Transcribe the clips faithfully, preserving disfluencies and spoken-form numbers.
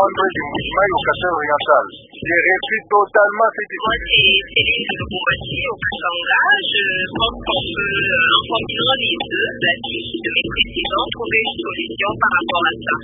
André du Moussmaï au Kassel oriental. J'ai réussi totalement cette Moi, c'est Céline de Bourgogne au Kassanga. Je pense qu'on peut, en combinant les deux, la liste de mes précédents, trouver une solution par rapport à ça.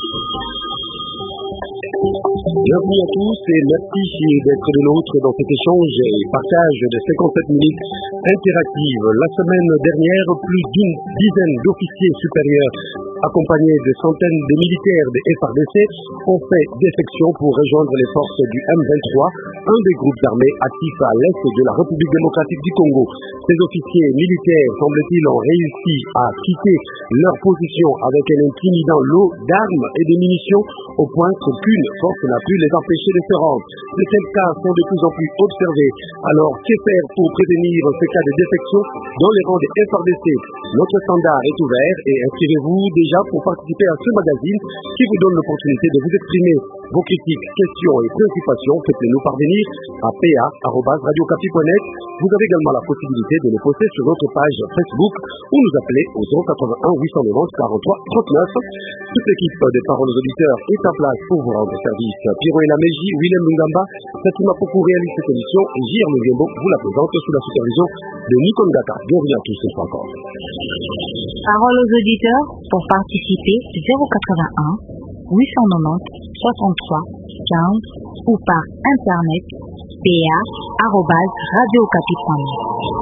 Bienvenue à tous et merci d'être de nôtres dans cet échange et partage de cinquante-sept minutes interactives. La semaine dernière, plus d'une dizaine d'officiers supérieurs accompagnés de centaines de militaires des F A R D C ont fait défection pour rejoindre les forces du M vingt-trois, un des groupes armés actifs à l'est de la République démocratique du Congo. Ces officiers militaires, semble-t-il, ont réussi à quitter leur position avec un intimidant lot d'armes et de munitions au point qu'aucune force n'a pu les empêcher de se rendre. De tels cas sont de plus en plus observés. Alors, que faire pour prévenir ces cas de défection dans les rangs des F A R D C? Notre standard est ouvert et inscrivez-vous déjà pour participer à ce magazine qui vous donne l'opportunité de vous exprimer vos critiques, questions et préoccupations. Faites-les nous parvenir à p a arobase radio okapi point net. Vous avez également la possibilité de les poster sur notre page Facebook ou nous appeler au zéro quatre-vingt-un huit cent quatre-vingt-dix quarante-trois trente-neuf. Toute l'équipe des Paroles aux auditeurs est en place pour vous rendre service. Pierrot et Laméji, Willem Lungamba, Fatima Pokou réalise cette émission et J R Mugembo vous la présente sous la supervision de Nikon Daka. Bienvenue à tous ce soir encore. Paroles aux auditeurs pour participer zéro quatre-vingt-un huit cent quatre-vingt-dix soixante-trois quinze ou par internet p a arobase radio okapi point net.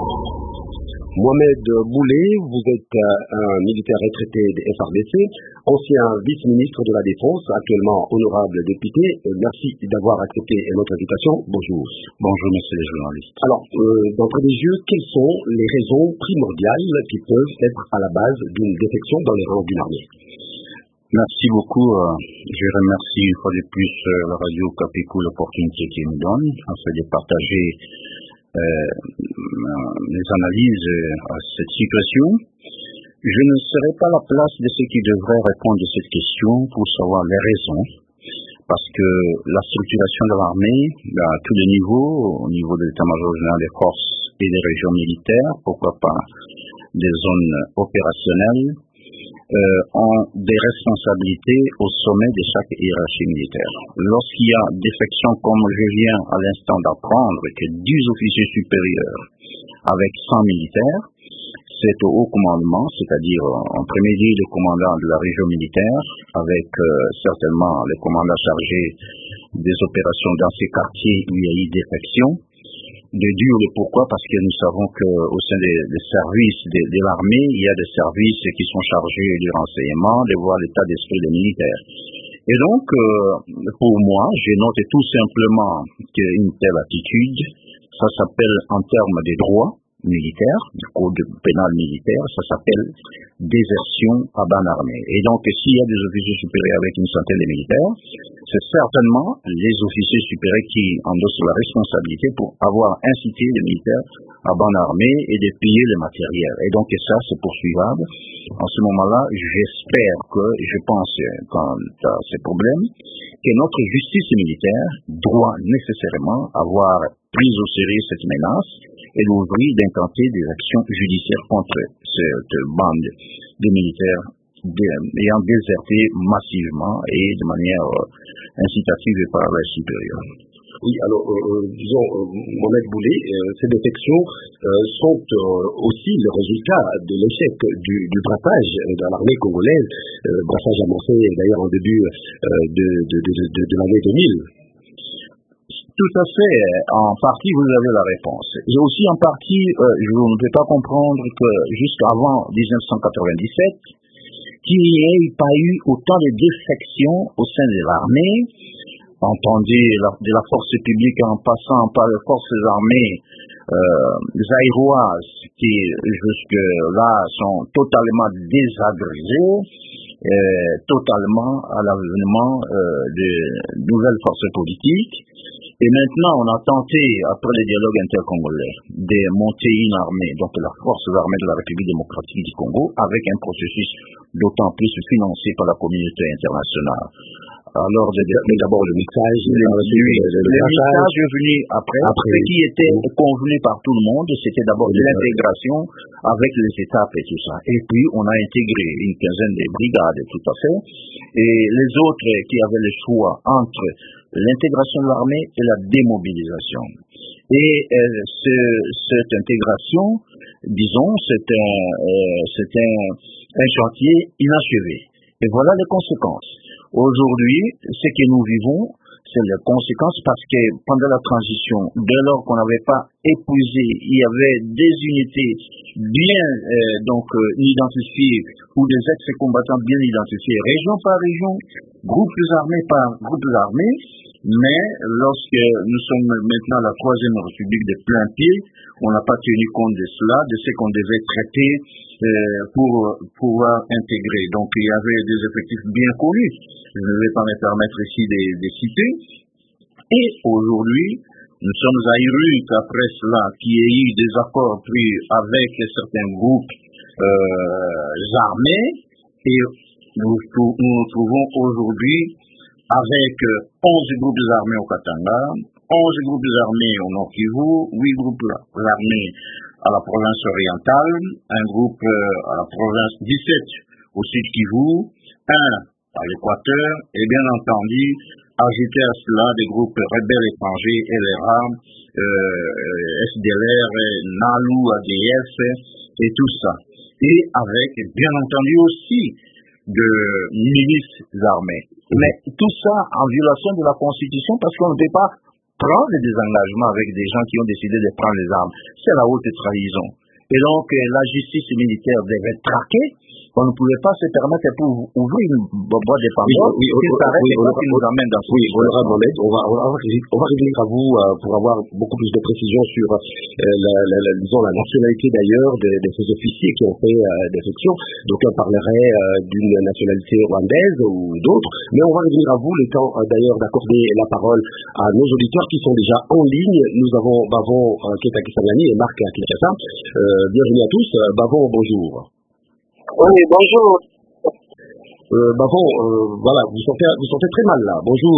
Mohamed Boulet, vous êtes un militaire retraité des F A R D C, ancien vice-ministre de la Défense, actuellement honorable député. Merci d'avoir accepté notre invitation. Bonjour. Bonjour, monsieur les journalistes. Alors, euh, d'entrée des jeux, quelles sont les raisons primordiales qui peuvent être à la base d'une défection dans les rangs d'une armée? Merci beaucoup. Je remercie une fois de plus la radio Okapi pour l'opportunité qu'il nous donne afin de partager Euh, les analyses à cette situation. Je ne serai pas à la place de ceux qui devraient répondre à cette question pour savoir les raisons, parce que la structuration de l'armée, à tous les niveaux, au niveau de l'état-major général des forces et des régions militaires, pourquoi pas des zones opérationnelles, euh, ont des responsabilités au sommet de chaque hiérarchie militaire. Lorsqu'il y a défection, comme je viens à l'instant d'apprendre que dix officiers supérieurs avec cent militaires, c'est au haut commandement, c'est-à-dire en premier lieu le commandant de la région militaire, avec euh, certainement le commandant chargé des opérations dans ces quartiers où il y a eu défection. De dur le pourquoi, parce que nous savons qu'au sein des, des services de, de l'armée, il y a des services qui sont chargés du renseignement, de voir l'état d'esprit des militaires. Et donc, euh, pour moi, je note tout simplement qu'une telle attitude, ça s'appelle en termes des droits militaires, du code pénal militaire, ça s'appelle désertion à ban armé. Et donc, s'il y a des officiers supérieurs avec une centaine de militaires, c'est certainement les officiers supérieurs qui endossent la responsabilité pour avoir incité les militaires à ban armé et de payer le matériel. Et donc, ça, c'est poursuivable. En ce moment-là, j'espère que, je pense, quant à ces problèmes, que notre justice militaire doit nécessairement avoir pris au sérieux cette menace et l'ouvrir d'intenter des actions judiciaires contre cette bande de militaires ayant déserté massivement et de manière euh, incitative par la supérieure. Oui, alors, euh, disons, euh, Mohamed Boulet, euh, ces défections euh, sont euh, aussi le résultat de l'échec du, du brassage dans l'armée congolaise, euh, brassage annoncé d'ailleurs en début euh, de, de, de, de, de l'année deux mille. Tout à fait. En partie, vous avez la réponse. Et aussi, en partie, euh, je ne peux pas comprendre que jusqu'avant dix-neuf cent quatre-vingt-dix-sept, qu'il n'y ait pas eu autant de défections au sein de l'armée, entendu de la force publique en passant par les forces armées euh, zaïroises qui jusque-là sont totalement désagrégées, euh, totalement à l'avènement euh, de nouvelles forces politiques. Et maintenant, on a tenté, après le dialogue intercongolais, de monter une armée, donc la force armée de la République démocratique du Congo, avec un processus d'autant plus financé par la communauté internationale, Alors, mais d'abord le mixage, le, le, le, le mixage est venu après. après. Ce qui était oui. convenu par tout le monde, c'était d'abord oui. l'intégration avec les étapes et tout ça. Et puis, on a intégré une quinzaine de brigades, tout à fait. Et les autres qui avaient le choix entre l'intégration de l'armée et la démobilisation. Et euh, ce, cette intégration, disons, c'est un, euh, c'est un, un chantier inachevé. Et voilà les conséquences. Aujourd'hui, ce que nous vivons, c'est les conséquences parce que pendant la transition, dès lors qu'on n'avait pas épuisé, il y avait des unités bien euh, donc euh, identifiées ou des ex-combattants bien identifiés, région par région, groupes armés par groupes armés. Mais lorsque nous sommes maintenant à la troisième République de plein pied, on n'a pas tenu compte de cela, de ce qu'on devait traiter euh, pour pouvoir intégrer. Donc il y avait des effectifs bien connus. Je ne vais pas me permettre ici de les citer. Et aujourd'hui, nous sommes ahuris qu'après cela, qu'il y ait eu des accords pris avec certains groupes euh, armés, et nous nous, nous trouvons aujourd'hui avec onze groupes armés au Katanga, onze groupes armés au Nord Kivu, huit groupes armés à la province orientale, un groupe à la province dix-sept au Sud Kivu, un à l'Équateur, et bien entendu, ajouter à cela des groupes rebelles étrangers, L R A, euh, S D L R, NALU, A D F, et tout ça. Et avec, bien entendu aussi, de milices armées. Mais tout ça en violation de la Constitution parce qu'on ne peut pas prendre des engagements avec des gens qui ont décidé de prendre les armes. C'est la haute trahison. Et donc, la justice militaire devait traquer. On ne pouvait pas se permettre pour ouvrir une boîte de Pandore oui, oui, qui s'arrête et qui nous amène dans ce Oui, honorable Mohamed, on va, on va, on va revenir à vous euh, pour avoir beaucoup plus de précisions sur euh, la, la, la, disons, la nationalité d'ailleurs de, de ces officiers qui ont fait euh, défection. Donc on parlerait euh, d'une nationalité rwandaise ou d'autres, mais on va revenir à vous, le temps euh, d'ailleurs d'accorder la parole à nos auditeurs qui sont déjà en ligne. Nous avons Bavon euh, qui est à Kisangani et Marc à Kinshasa. Euh, bienvenue à tous. Euh, Bavon, bonjour. Oui, bonjour. Euh, Bavon, euh, voilà, vous sentez, vous sentez très mal là. Bonjour.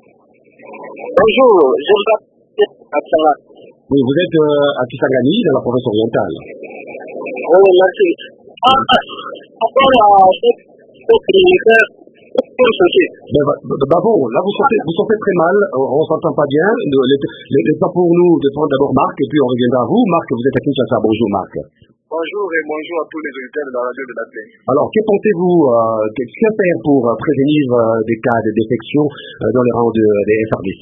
Bonjour, je vous appelle à Kisangani. Oui, vous êtes euh, à Kisangani, dans la province orientale. Oui, merci. Ah, encore à cette militaire. Bavon, là vous sentez, vous sentez très mal, on ne s'entend pas bien. Le, le, le, le temps pour nous de prendre d'abord Marc et puis on reviendra à vous. Marc, vous êtes à Kinshasa. Bonjour Marc. Bonjour et bonjour à tous les auditeurs de la radio de la Plaine. Alors, que pensez-vous, euh, qu'est-ce qu'il y a à faire pour euh, prévenir euh, des cas de défection euh, dans les rangs de, des F R D C?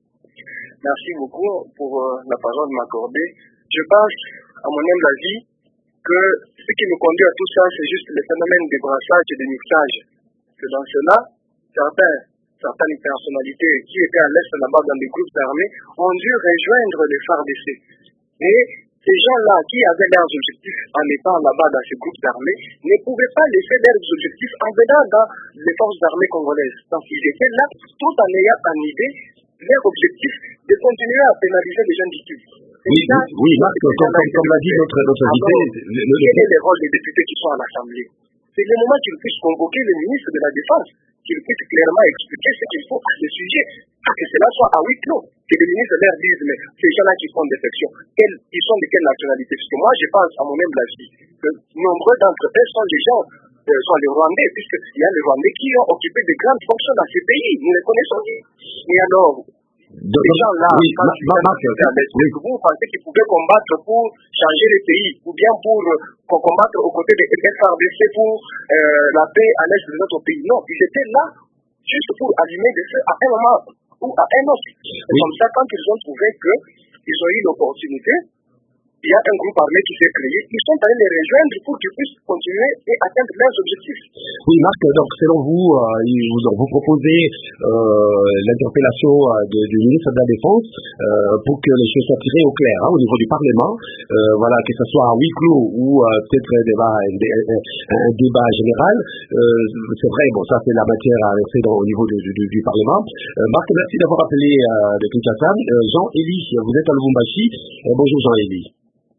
Merci beaucoup pour euh, la parole m'accorder. Je pense, à mon humble avis, que ce qui nous conduit à tout ça, c'est juste le phénomène de brassage et de mixage. Que dans cela, certains, certaines personnalités qui étaient à l'est là-bas dans des groupes armés ont dû rejoindre les F A R D C. Et ces gens-là qui avaient leurs objectifs en étant là-bas dans ces groupes armés ne pouvaient pas laisser leurs objectifs en venant dans les forces armées congolaises. Donc ils étaient là tout en ayant en idée leur objectif de continuer à pénaliser les jeunes du Kivu. Oui, ça, oui, Marc, comme, comme, comme l'a dit notre, notre invité, quel est le rôle des députés qui sont à l'Assemblée? C'est le moment qu'ils puissent convoquer le ministre de la Défense, qu'il puisse clairement expliquer ce qu'il faut à ce sujet, que cela soit à huis clos, que le ministre leur dise, mais ces gens-là qui font défection, ils sont de quelle nationalité? Parce que moi, je pense, à mon humble avis, que nombreux d'entre eux sont des gens, euh, sont les Rwandais, puisqu'il y a les Rwandais qui ont occupé de grandes fonctions dans ces pays, nous les connaissons. Et alors, Donc, ces gens-là, oui, quand ils oui. vous pensez qu'ils pouvaient combattre pour changer les pays, ou bien pour euh, combattre aux côtés des F R D C pour euh, la paix à l'est de notre pays? Non, ils étaient là juste pour allumer des feux à un moment ou à un autre. C'est oui. Comme ça, quand ils ont trouvé qu'ils ont eu l'opportunité, il y a un groupe armé qui s'est créé, ils sont allés les rejoindre pour qu'ils puissent continuer et atteindre leurs objectifs. Oui, Marc, donc selon vous, euh, vous, vous proposez euh, l'interpellation euh, du ministre de la Défense euh, pour que les choses soient tirées au clair hein, au niveau du Parlement, euh, voilà, que ce soit à huis clos ou euh, peut-être un débat, un, un, un débat général. Euh, c'est vrai, bon, ça c'est la matière à rester au niveau du, du, du Parlement. Euh, Marc, merci d'avoir appelé euh, de Kinshasa. Euh, Jean-Élie, vous êtes à Lubumbashi. Euh, bonjour Jean-Élie.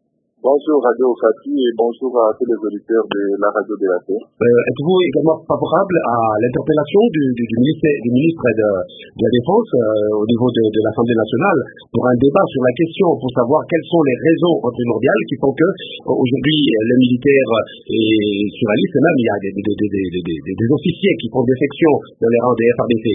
Bonjour Radio Fati et bonjour à tous les auditeurs de la radio de la paix. Euh, êtes-vous également favorable à l'interpellation du, du, du, ministre, du ministre de, de la Défense euh, au niveau de, de l'Assemblée nationale pour un débat sur la question pour savoir quelles sont les raisons primordiales qui font que euh, aujourd'hui les militaires et sur la liste même il y a des, des, des, des, des, des, des officiers qui font défection dans les rangs des F A R D C.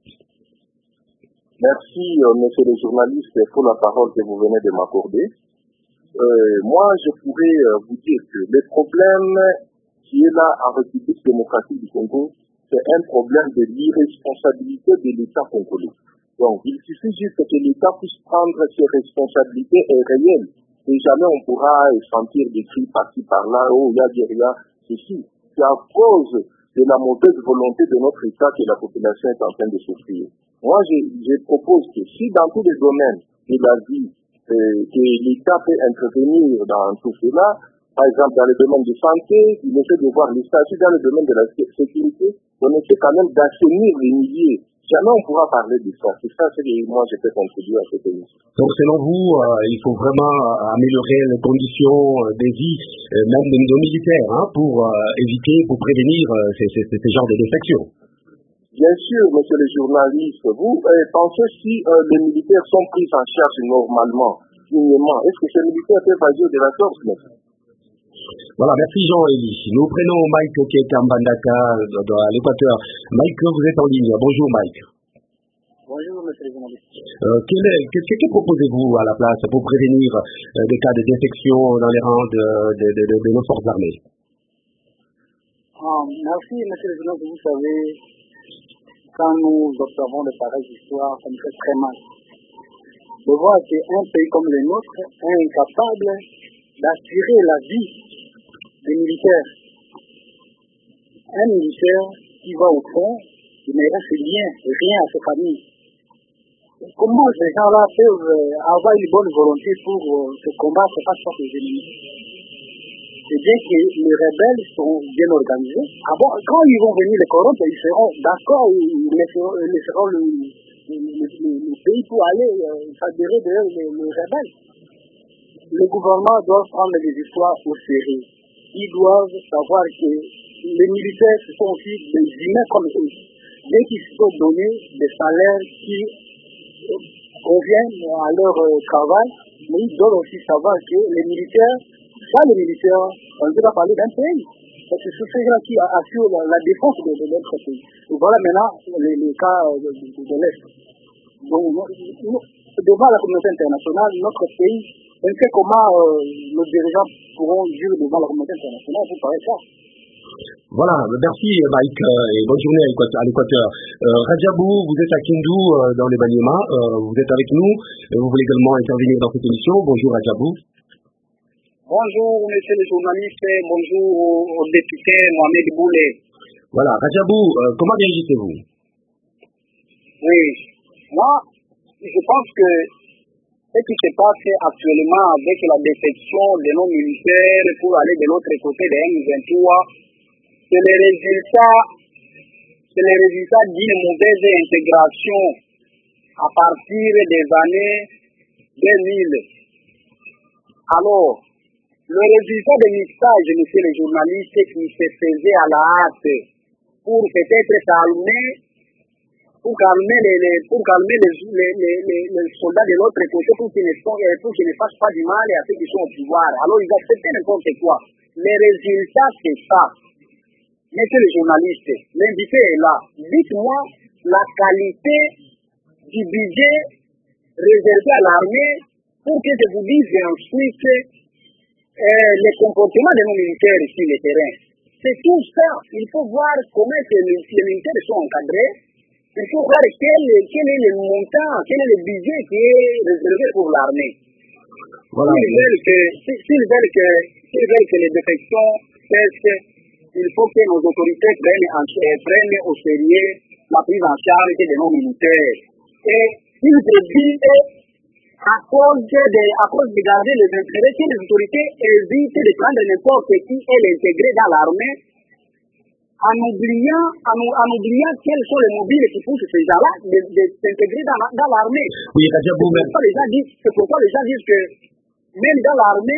Merci euh, monsieur le journaliste pour la parole que vous venez de m'accorder. Euh, moi, je pourrais euh, vous dire que le problème qui est là en République démocratique du Congo, c'est un problème de l'irresponsabilité de l'État congolais. Donc, il suffit juste que l'État puisse prendre ses responsabilités réelles. Et jamais on pourra sentir des cris par-ci, par-là, oh, il y a guérilla, ceci. C'est à cause de la mauvaise volonté de notre État que la population est en train de souffrir. Moi, je, je propose que si dans tous les domaines de la vie, Euh, que l'État peut intervenir dans tout cela, par exemple dans le domaine de santé, il essaie de voir les statuts dans le domaine de la sécurité, on essaie quand même d'assainir les milieux. Jamais on pourra parler de ça. C'est ça ce que moi je peux contribuer à cette émission. Donc selon vous, euh, il faut vraiment améliorer les conditions des vies, euh, même de nos militaires, hein, pour euh, éviter, pour prévenir euh, ces, ces, ces genres de défections. Bien sûr, monsieur le journaliste, vous euh, pensez si euh, les militaires sont pris en charge normalement, dignement, est-ce que ces militaires peuvent agir de la sorte, monsieur? Voilà, merci Jean-Élie. Nous prenons Mike qui est en Bandaka, à l'Équateur. Mike, vous êtes en ligne. Bonjour Mike. Bonjour monsieur le journaliste. Euh, quel est, que, que proposez-vous à la place pour prévenir euh, des cas de défection dans les rangs de, de, de, de, de nos forces armées? Ah, merci monsieur le journaliste, vous savez, quand nous observons de pareilles histoires, ça nous fait très mal. De voir qu'un pays comme le nôtre est incapable d'assurer la vie des militaires. Un militaire qui va au front, il ne reste rien, rien à sa famille. Comment ces gens-là peuvent avoir une bonne volonté pour se combattre face à les ennemis? C'est bien que les rebelles sont bien organisés. Ah bon, quand ils vont venir les corrompre, ils seront d'accord, ils laisseront, ils laisseront le, le, le, le pays pour aller euh, s'adhérer derrière les, les rebelles. Le gouvernement doit prendre les histoires au sérieux. Ils doivent savoir que les militaires ce sont aussi des humains comme eux. Bien qu'ils se sont donnés des salaires qui conviennent à leur euh, travail, mais ils doivent aussi savoir que les militaires, pas les militaires, on ne peut pas parler d'un pays. Parce que c'est ces gens qui assurent la, la défense de, de notre pays. Et voilà maintenant les, les cas de, de, de l'Est. Donc, nous, devant la communauté internationale, notre pays, on sait comment euh, nos dirigeants pourront jurer devant la communauté internationale, vous parlez ça. Voilà, merci Mike euh, et bonne journée à l'Équateur. Euh, Rajabou, vous êtes à Kindu euh, dans les Banyema, euh, vous êtes avec nous, et vous voulez également intervenir dans cette émission. Bonjour Rajabou. Bonjour monsieur le journaliste, bonjour au député Mohamed Boulé. Voilà, Rajabou, euh, comment réagissez-vous? Oui, moi je pense que ce qui se passe actuellement avec la défection de nos militaires pour aller de l'autre côté de M vingt-trois, c'est le résultat, c'est le résultat d'une mauvaise intégration à partir des années deux mille. Alors, le résultat des mixages, monsieur le journaliste, qui se faisait à la hâte pour peut-être calmer, pour calmer les, les, pour calmer les, les, les, les, les soldats de l'autre côté pour qu'ils ne, pour qu'ils ne fassent pas du mal à ceux qui sont au pouvoir. Alors, ils acceptaient n'importe quoi. Les résultats, c'est ça. Monsieur le journaliste, l'invité est là. Dites-moi la qualité du budget réservé à l'armée pour que je vous dise ensuite euh, les comportements de nos militaires sur le terrain. C'est tout ça. Il faut voir comment les, les militaires sont encadrés. Il faut voir quel, quel est le montant, quel est le budget qui est réservé pour l'armée. Voilà. S'ils veulent que, s'ils veulent que, s'ils veulent que les défections cessent, il faut que nos autorités prennent, en, prennent au sérieux la prise en charge de nos militaires. Et ils évitent, à cause de, à cause de garder les intérêts, que les autorités évitent de prendre n'importe qui et l'intégrer dans l'armée, en oubliant, en, en oubliant quels sont les mobiles qui poussent ces gens-là de, de s'intégrer dans, dans l'armée. Oui, Rajabou, c'est, pourquoi les gens disent, c'est pourquoi les gens disent que même dans l'armée,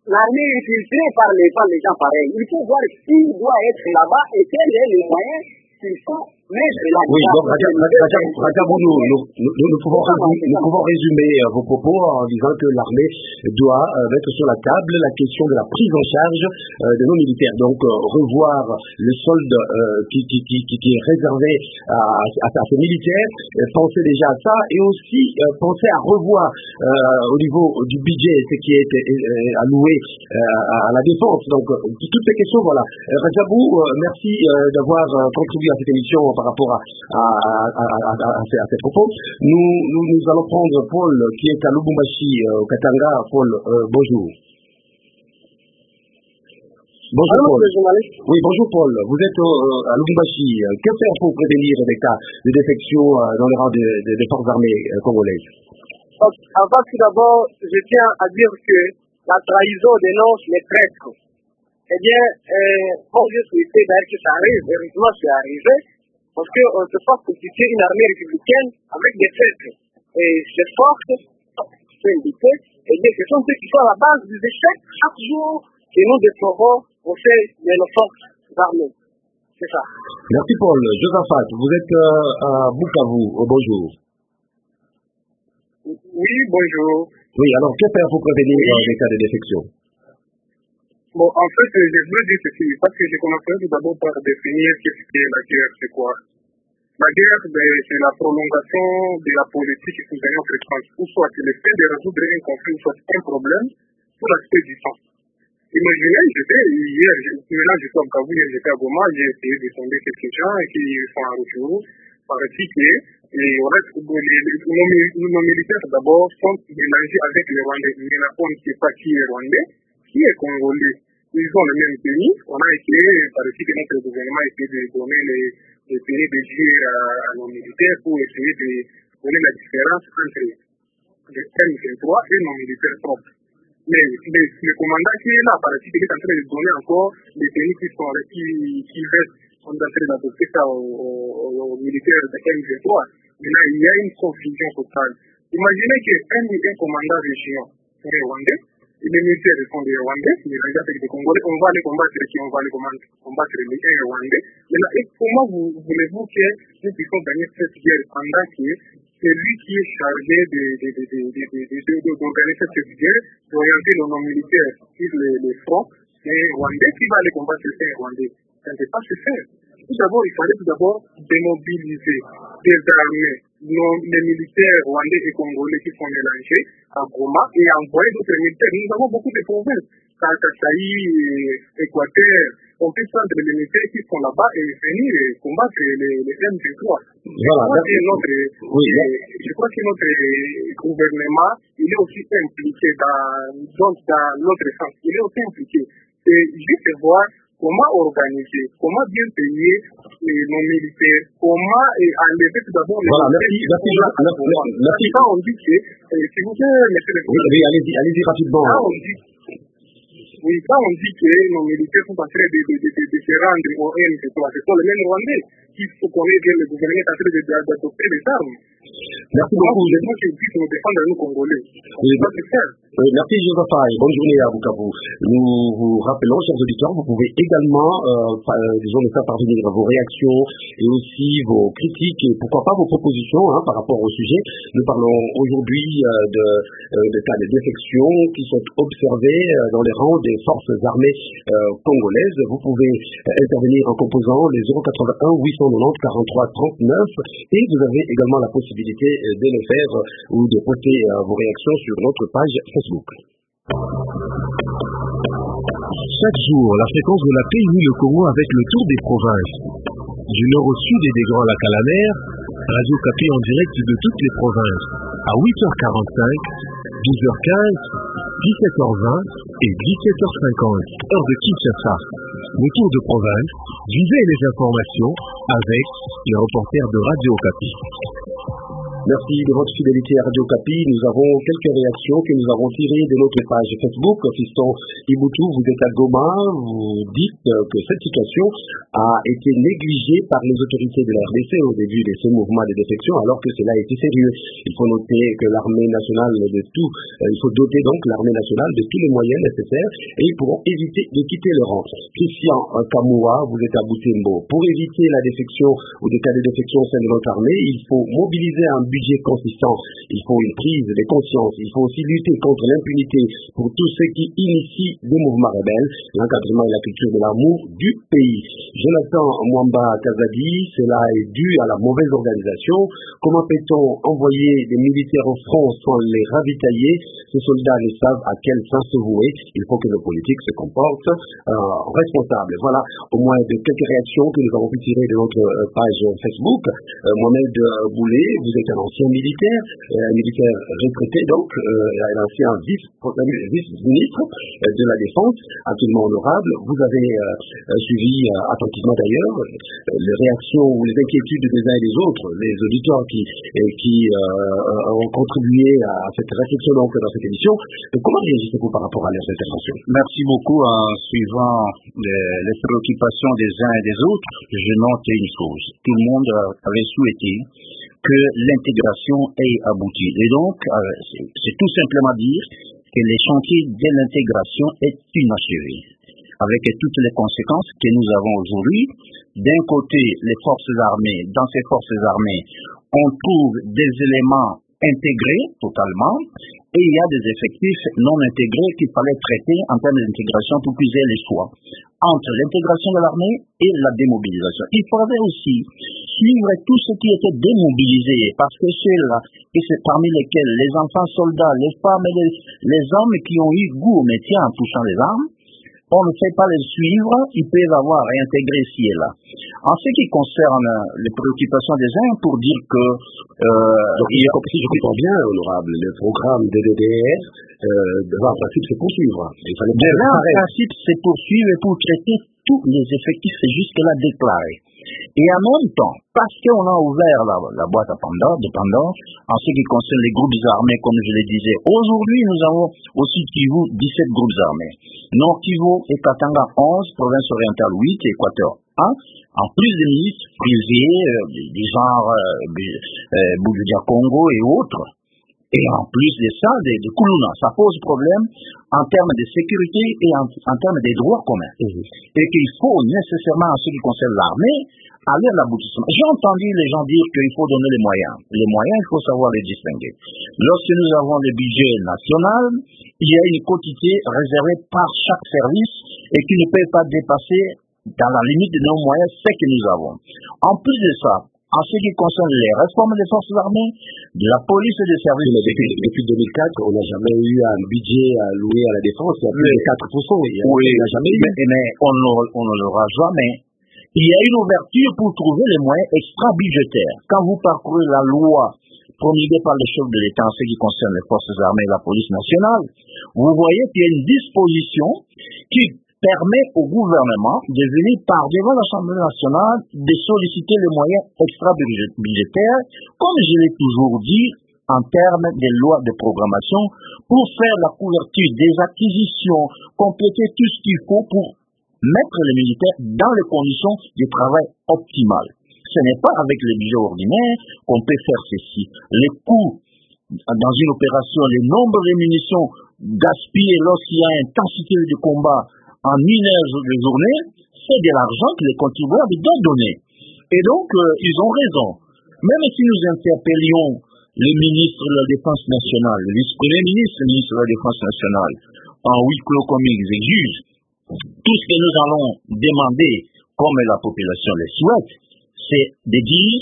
l'armée est infiltrée par les gens, les gens pareils. Il faut voir qui doit être là-bas et quels sont les moyens qu'ils font mettre là-bas. Oui, donc Rajabou, nous, nous, nous, nous, pouvons, nous pouvons résumer euh, vos propos en disant que l'armée doit euh, mettre sur la table la question de la prise en charge euh, de nos militaires. Donc euh, revoir le solde euh, qui, qui, qui, qui est réservé à, à, à ces militaires, euh, penser déjà à ça et aussi euh, penser à revoir euh, au niveau du budget ce qui est euh, alloué euh, à la défense. Donc euh, toutes ces questions, voilà. Euh, Rajabou, euh, merci euh, d'avoir euh, contribué à cette émission par rapport à, à, à, à, à, à, ces, à ces propos. Nous, nous, nous allons prendre Paul qui est à Lubumbashi, euh, au Katanga. Paul, euh, bonjour. Bonjour Allô, Paul. Oui, bonjour Paul. Vous êtes euh, à Lubumbashi. Que faire pour prévenir des cas de défection euh, dans les rangs des de, de forces armées euh, congolaises? Avant tout d'abord, je tiens à dire que la trahison dénonce les traîtres. Eh bien, euh, bon, je souhaitais d'ailleurs que ça arrive. Heureusement, c'est arrivé. Parce qu'on ne peut pas constituer une armée républicaine avec des traîtres. Et ces forces, syndiquées, eh bien, ce sont ceux qui sont à la base des échecs chaque jour que nous déplorons au sein de nos forces armées. C'est ça. Merci Paul. Josaphat, vous êtes euh, à Bukavu. Oh, bonjour. Oui, bonjour. Oui, alors que faire pour prévenir oui. les cas de défection? Bon, en fait, je veux dire ceci, parce que j'ai commencé tout d'abord par définir qu'est-ce qu'est la guerre, c'est quoi. La guerre, ben, c'est la prolongation de la politique sous un autre sens, ou soit c'est le fait de résoudre un conflit, ou soit un problème, pour l'aspect du temps. Imaginez, j'étais hier, maintenant je suis à Bukavu, hier j'étais à Goma, j'ai essayé de sonder quelques gens qui sont en retour, par ici, et on reste, nos, nos militaires d'abord sont mélangés avec les Rwandais, mais on ne sait pas qui est Rwandais, qui est congolais. Ils ont le même pays. On a essayé, par ici, que notre gouvernement a essayé de donner les, les pays de Dieu à, à nos militaires pour essayer de donner la différence entre le M vingt-trois et nos militaires propres. Mais le, le commandant qui est là, par ici, il est en train de donner encore les pays qui sont qui, qui restent, sont en train d'adopter ça aux, aux, aux militaires de M vingt-trois. Mais là, il y a une confusion totale. Imaginez qu'un un commandant région est rwandais, et les militaires sont des Rwandais, mais les avec des Congolais, on va les combattre qui on va les combattre les Rwandais. Mais là, et comment vous, voulez-vous que nous puissions gagner cette guerre pendant que c'est lui qui est chargé d'organiser cette guerre, d'orienter nos militaires sur les, les fronts, les Rwandais qui va les combattre les Rwandais? Ça ne peut pas se faire. Tout d'abord, il fallait tout d'abord démobiliser, désarmer nos, les militaires rwandais et congolais qui sont mélangés à Goma et envoyer d'autres militaires. Nous avons beaucoup de provinces, Kasaï, Équateur. On peut prendre les militaires qui sont là-bas et venir combattre les, les M vingt-trois. Voilà, je, notre, oui. je crois que notre gouvernement, il est aussi impliqué dans, donc dans l'autre sens. Il est aussi impliqué. C'est juste voir comment organiser, comment bien payer les, nos militaires, comment enlever tout d'abord les voilà, militaires. Merci, merci, merci, merci. Quand on dit que, euh, si vous plaît, monsieur le président. Oui, allez-y, allez-y rapidement. Quand on dit, oui, quand on dit que nos militaires sont en train de, de, de, de, de se rendre au M vingt-trois, ce sont les mêmes Rwandais qui faut connaître que le gouvernement est en train d'adopter les armes. Merci beaucoup. Je pense qu'ils puissent nous défendre à nous Congolais. Oui, bah, oui, merci Josaphat. Bonne journée à Bukavu. Nous vous rappelons, chers auditeurs, vous pouvez également, euh, euh, disons, nous faire parvenir vos réactions et aussi vos critiques et pourquoi pas vos propositions hein, par rapport au sujet. Nous parlons aujourd'hui euh, de, euh, de cas de défection qui sont observés euh, dans les rangs des forces armées euh, congolaises. Vous pouvez euh, intervenir en composant les zéro quatre-vingt-un huit cent quatre-vingt-dix quarante-trois trente-neuf et vous avez également la possibilité de le faire euh, ou de poster euh, vos réactions sur notre page Facebook. Chaque jour, la fréquence de la paix unit le Congo avec le tour des provinces. Du nord au sud et des Grands Lacs à la mer, Radio Kapi en direct de toutes les provinces. À huit heures quarante-cinq, douze heures quinze, dix-sept heures vingt et dix-sept heures cinquante, heure de Kinshasa. Le tour de province, vivez les informations avec les reporters de Radio Kapi. Merci de votre fidélité à Radio Kapi. Nous avons quelques réactions que nous avons tirées de notre page Facebook. Fiston Iboutou, vous êtes à Goma, vous dites que cette situation a été négligée par les autorités de la R D C au début de ce mouvement de défection, alors que cela a été sérieux. Il faut noter que l'armée nationale de tout, il faut doter donc l'armée nationale de tous les moyens nécessaires et ils pourront éviter de quitter le rang. Christian Kamoura, vous êtes à Boutembo. Pour éviter la défection ou des cas de défection au sein de notre armée, il faut mobiliser un budget consistant. Il faut une prise de conscience. Il faut aussi lutter contre l'impunité pour tous ceux qui initient des mouvements rebelles, l'encadrement et la culture de l'amour du pays. Jonathan Mwamba Kazadi, cela est dû à la mauvaise organisation. Comment peut-on envoyer des militaires au front sans les ravitailler? Ces soldats ne savent à quel sens se vouer. Il faut que nos politiques se comportent euh, responsables. Voilà au moins de quelques réactions que nous avons pu tirer de notre euh, page Facebook. Euh, Mohamed Boulé, vous êtes un ancien militaire, euh, un militaire retraité donc, euh, un ancien vice-ministre euh, de la Défense, absolument honorable. Vous avez euh, suivi euh, attentivement d'ailleurs euh, les réactions ou les inquiétudes des uns et des autres, les auditeurs qui, euh, qui euh, ont contribué à cette réflexion donc dans cette émission. Donc, comment réagissez-vous par rapport à leurs interventions? Merci beaucoup. En suivant les, les préoccupations des uns et des autres, je note une chose. Tout le monde avait souhaité que l'intégration ait abouti. Et donc, euh, c'est tout simplement dire que les chantiers de l'intégration est inachevé, avec toutes les conséquences que nous avons aujourd'hui. D'un côté, les forces armées, dans ces forces armées, on trouve des éléments intégrés totalement, et il y a des effectifs non intégrés qu'il fallait traiter en termes d'intégration pour qu'ils aient les choix entre l'intégration de l'armée et la démobilisation. Il faudrait aussi suivre tout ce qui était démobilisé, parce que ceux-là, et c'est parmi lesquels les enfants soldats, les femmes et les, les hommes qui ont eu goût au métier en touchant les armes, on ne fait pas les suivre, ils peuvent avoir réintégré ici et là. En ce qui concerne les préoccupations des uns, pour dire que... Euh, Donc, il y a, si je comprends bien, honorable, le programme de D D R, euh, devant un principe, c'est poursuivre. Il fallait devant un principe, c'est poursuivre et pour traiter tous les effectifs jusque-là déclarés. Et en même temps, parce qu'on a ouvert la, la boîte à Pandore, de Pandore, en ce qui concerne les groupes armés, comme je le disais, aujourd'hui, nous avons aussi Kivu dix-sept groupes armés. Nord Kivu et Katanga onze, province orientale huit et Équateur un. En plus des milices privées, euh, des genres euh, euh, Bouddha Congo et autres. Et en plus de ça, des de Kuluna, ça pose problème en termes de sécurité et en, en termes des droits communs. Mmh. Et qu'il faut nécessairement, en ce qui concerne l'armée, aller à l'aboutissement. J'ai entendu les gens dire qu'il faut donner les moyens. Les moyens, il faut savoir les distinguer. Lorsque nous avons le budget national, il y a une quantité réservée par chaque service et qui ne peut pas dépasser, dans la limite de nos moyens, ce que nous avons. En plus de ça, en ce qui concerne les réformes des forces armées, de la police et des services... Depuis, depuis deux mille quatre, on n'a jamais eu un budget alloué à la défense, il y a plus de quatre pour cent. Il oui, n'a jamais eu. Mais, mais on, on ne l'aura jamais. Il y a une ouverture pour trouver les moyens extra-budgétaires. Quand vous parcourez la loi promulguée par le chef de l'État en ce qui concerne les forces armées et la police nationale, vous voyez qu'il y a une disposition qui permet au gouvernement de venir par devant l'Assemblée nationale de solliciter les moyens extra-budgétaires, comme je l'ai toujours dit, en termes des lois de programmation, pour faire la couverture des acquisitions, compléter tout ce qu'il faut pour mettre les militaires dans les conditions de travail optimales. Ce n'est pas avec les budgets ordinaires qu'on peut faire ceci. Les coûts dans une opération, les nombres de munitions gaspillées lorsqu'il y a intensité de combat en une heure de journée, c'est de l'argent que les contribuables doivent donner. Et donc, euh, ils ont raison. Même si nous interpellions le ministre de la Défense nationale, le vice-premier ministre, le ministre de la Défense nationale, en huis clos comme ils exigent, tout ce que nous allons demander, comme la population le souhaite, c'est de dire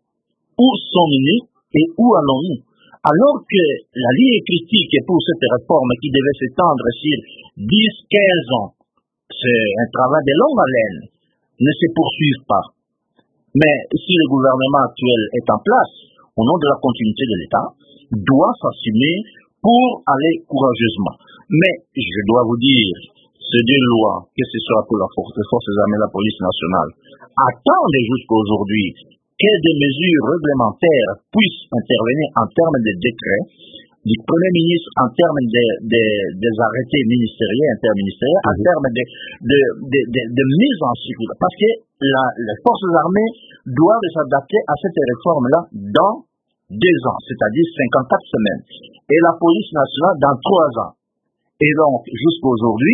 où sommes-nous et où allons-nous. Alors que la ligne critique pour cette réforme qui devait s'étendre sur dix à quinze ans, c'est un travail de longue haleine, ne se poursuive pas. Mais si le gouvernement actuel est en place, au nom de la continuité de l'État, doit s'assumer pour aller courageusement. Mais je dois vous dire, ces deux lois, que ce soit pour la force, les forces armées et la police nationale, attendent jusqu'à aujourd'hui que des mesures réglementaires puissent intervenir en termes de décrets du Premier ministre, en termes de, de, des arrêtés ministériels, interministériels, en termes de, de, de, de, de mise en circulation. Parce que la, les forces armées doivent s'adapter à cette réforme-là dans deux ans, c'est-à-dire cinquante-quatre semaines. Et la police nationale dans trois ans. Et donc, jusqu'aujourd'hui,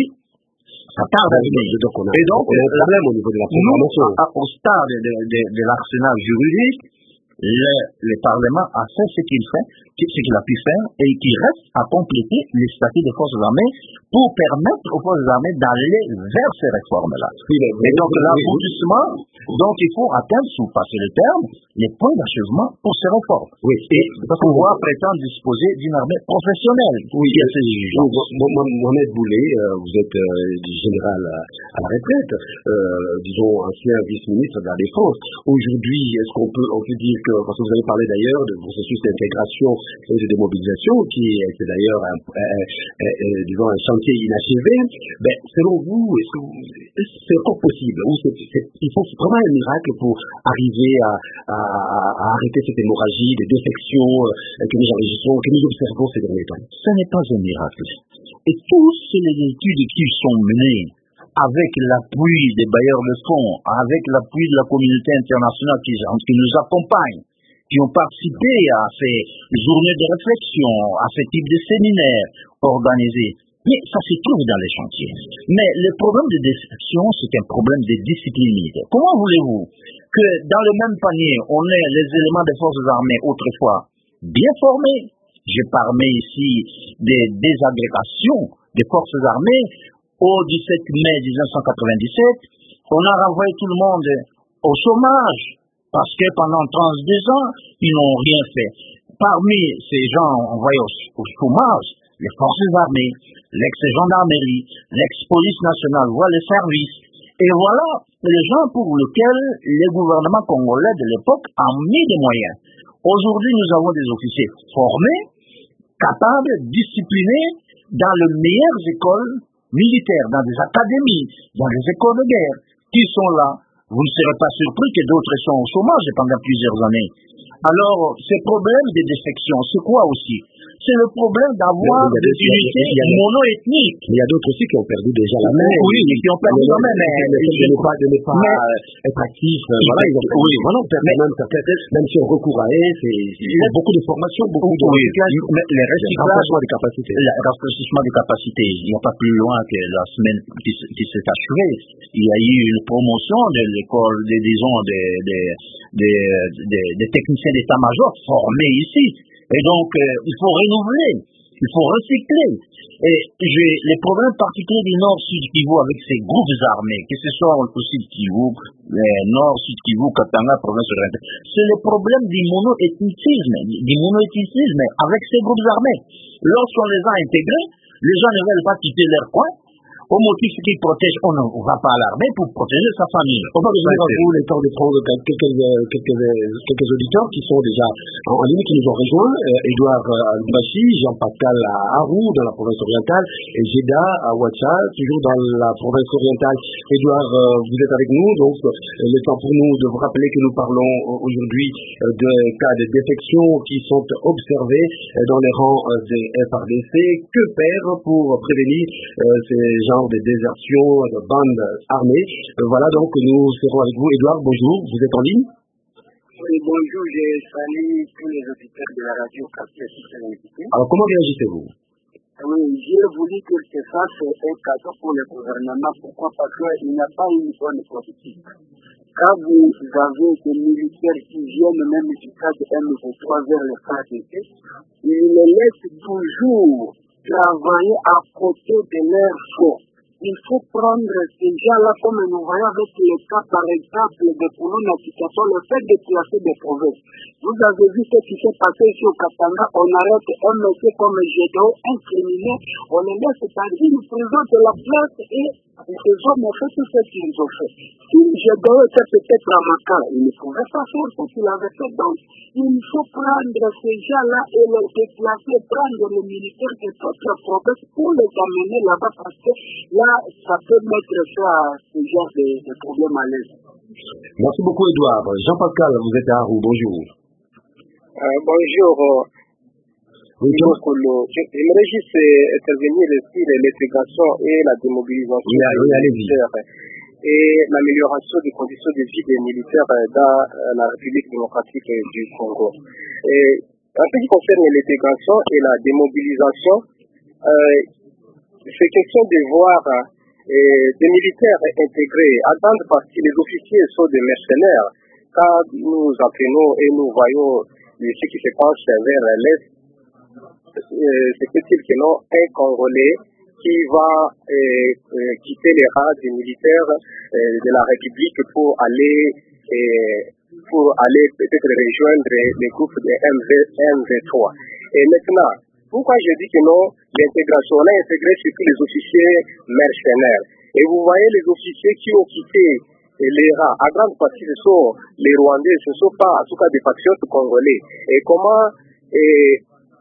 ça tarde à venir. Et donc, on a un problème au niveau de la programmation. Nous, au stade de, de, de l'arsenal juridique, le, le Parlement a fait ce qu'il fait, ce qu'il a pu faire, et qui reste à compléter les statuts des forces armées pour permettre aux forces armées d'aller vers ces réformes-là. Oui, et donc, l'aboutissement, donc il faut atteindre, sous passer le terme, les points d'achèvement pour ces réformes. Oui. Et pouvoir prétendre disposer d'une armée professionnelle. Oui, qui a ses exigences. Mohamed Boulay, euh, vous êtes euh, du général à, à la retraite, euh, disons ancien vice-ministre de la Défense. Aujourd'hui, est-ce qu'on peut, on peut dire que, parce que vous avez parlé d'ailleurs de processus d'intégration et de démobilisation, qui est d'ailleurs un, un, un, un, disons, un chantier inachevé, ben, selon vous, est-ce que c'est encore possible, ou c'est, c'est, il faut vraiment un miracle pour arriver à, à, à arrêter cette hémorragie, des défections euh, que nous enregistrons, que nous observons ces derniers temps? Ce n'est pas un miracle. Et toutes les études qui sont menées avec l'appui des bailleurs de fonds, avec l'appui de la communauté internationale qui, qui nous accompagne, qui ont participé à ces journées de réflexion, à ce type de séminaires organisés. Mais ça se trouve dans les chantiers. Mais le problème de déception, c'est un problème de discipline militaire. Comment voulez-vous que dans le même panier, on ait les éléments des forces armées autrefois bien formés? J'ai parlé ici des désagrégations des forces armées. Au dix-sept mai mille neuf cent quatre-vingt-dix-sept, on a renvoyé tout le monde au chômage parce que pendant trente-deux ans, ils n'ont rien fait. Parmi ces gens envoyés au, au chômage, les forces armées, l'ex-gendarmerie, l'ex-police nationale, voient les services. Et voilà les gens pour lesquels le gouvernement congolais de l'époque a mis des moyens. Aujourd'hui, nous avons des officiers formés, capables, disciplinés, dans les meilleures écoles militaires, dans des académies, dans les écoles de guerre, qui sont là. Vous ne serez pas surpris que d'autres sont au chômage pendant plusieurs années. Alors, ce problème de défection, c'est quoi aussi? C'est le problème d'avoir des unités mono-ethniques. Il y a d'autres aussi qui ont perdu déjà la main. Oui, mais qui ont perdu la main. Mais de ne pas, de ne pas mais, être actif. Voilà, ils ont perdu. Voilà, on perd même certaines, même si on recourt à eux, c'est, il y a beaucoup de formation, beaucoup de oui, mais les recyclages, de capacité. Le rafraîchissement des capacités. Il n'y a pas plus loin que la semaine qui, qui s'est achevée. Il y a eu une promotion de l'école, des, disons, des, des, des, des, des techniciens d'état-major formés ici. Et donc, euh, il faut renouveler, il faut recycler. Et j'ai les problèmes particuliers du Nord-Sud Kivu avec ces groupes armés, que ce soit au Sud Kivu, Nord-Sud Kivu, Katanga, province orientale, c'est le problème du mono-ethnicisme, du mono-ethnicisme avec ces groupes armés. Lorsqu'on les a intégrés, les gens ne veulent pas quitter leur coin. Au motif qu'ils protègent, on ne va pas à l'armée pour protéger sa famille. On va revenir à vous le temps de prendre quelques, quelques, quelques auditeurs qui sont déjà en, en ligne, qui nous ont rejoints. Euh, Edouard Albachi, Jean-Pascal à Arou, dans la province orientale, et Jeda à Ouacha, toujours dans la province orientale. Edouard, euh, vous êtes avec nous, donc euh, le temps pour nous de vous rappeler que nous parlons aujourd'hui euh, de cas de défection qui sont observés euh, dans les rangs euh, des F A R D C. Que faire pour prévenir euh, ces gens de désertion de bandes armées? Euh, voilà, donc nous serons avec vous. Edouard, bonjour, vous êtes en ligne? Oui, bonjour, je salue tous les auditeurs de la radio Capitale. Alors, comment réagissez-vous? Oui, j'ai voulu que ça c'est un cadeau pour le gouvernement. Pourquoi? Parce qu'il n'y a pas une bonne politique. Quand vous avez des militaires qui viennent même du cas de M vingt-trois vers le F A R D C, ils les laissent toujours travailler à côté de leurs fonds. Il faut prendre ces gens-là comme nous voyons avec le cas, par exemple, de Koulouna Kitato, le fait de placer des provinces. Vous avez vu ce qui s'est passé ici au Katanga, on arrête un monsieur comme G D O, un criminel, on le laisse dans une prison de la place et les hommes ont fait tout ce qu'ils ont fait. Si G D O était peut-être à Maca, il ne pouvait pas faire ce qu'il avait fait. Donc, il faut prendre ces gens-là et les déplacer, prendre les militaires de d'autres provinces pour les amener là-bas parce que là, ça peut mettre ça à ce genre de, de problème à l'aise. Merci beaucoup, Edouard. Jean-Pascal, vous êtes à Arou, bonjour. Euh, bonjour. Oui, j'aimerais juste intervenir sur l'intégration et la démobilisation oui, oui, des militaires et l'amélioration des conditions de vie des militaires dans la République démocratique du Congo. Et en ce qui concerne l'intégration et la démobilisation, euh, c'est question de voir euh, des militaires intégrés. À grande partie, les officiers sont des mercenaires. Quand nous apprenons et nous voyons ce qui se passe vers l'Est, c'est peut-il que non, un Congolais qui va euh, euh, quitter les rangs des militaires euh, de la République pour aller euh, pour aller peut-être rejoindre les groupes de M V trois. Et maintenant, pourquoi je dis que non, l'intégration, on a intégré surtout les officiers mercenaires. Et vous voyez les officiers qui ont quitté les rangs, à grande partie ce sont les Rwandais, ce ne sont pas en tout cas des patriotes congolais. Et comment et,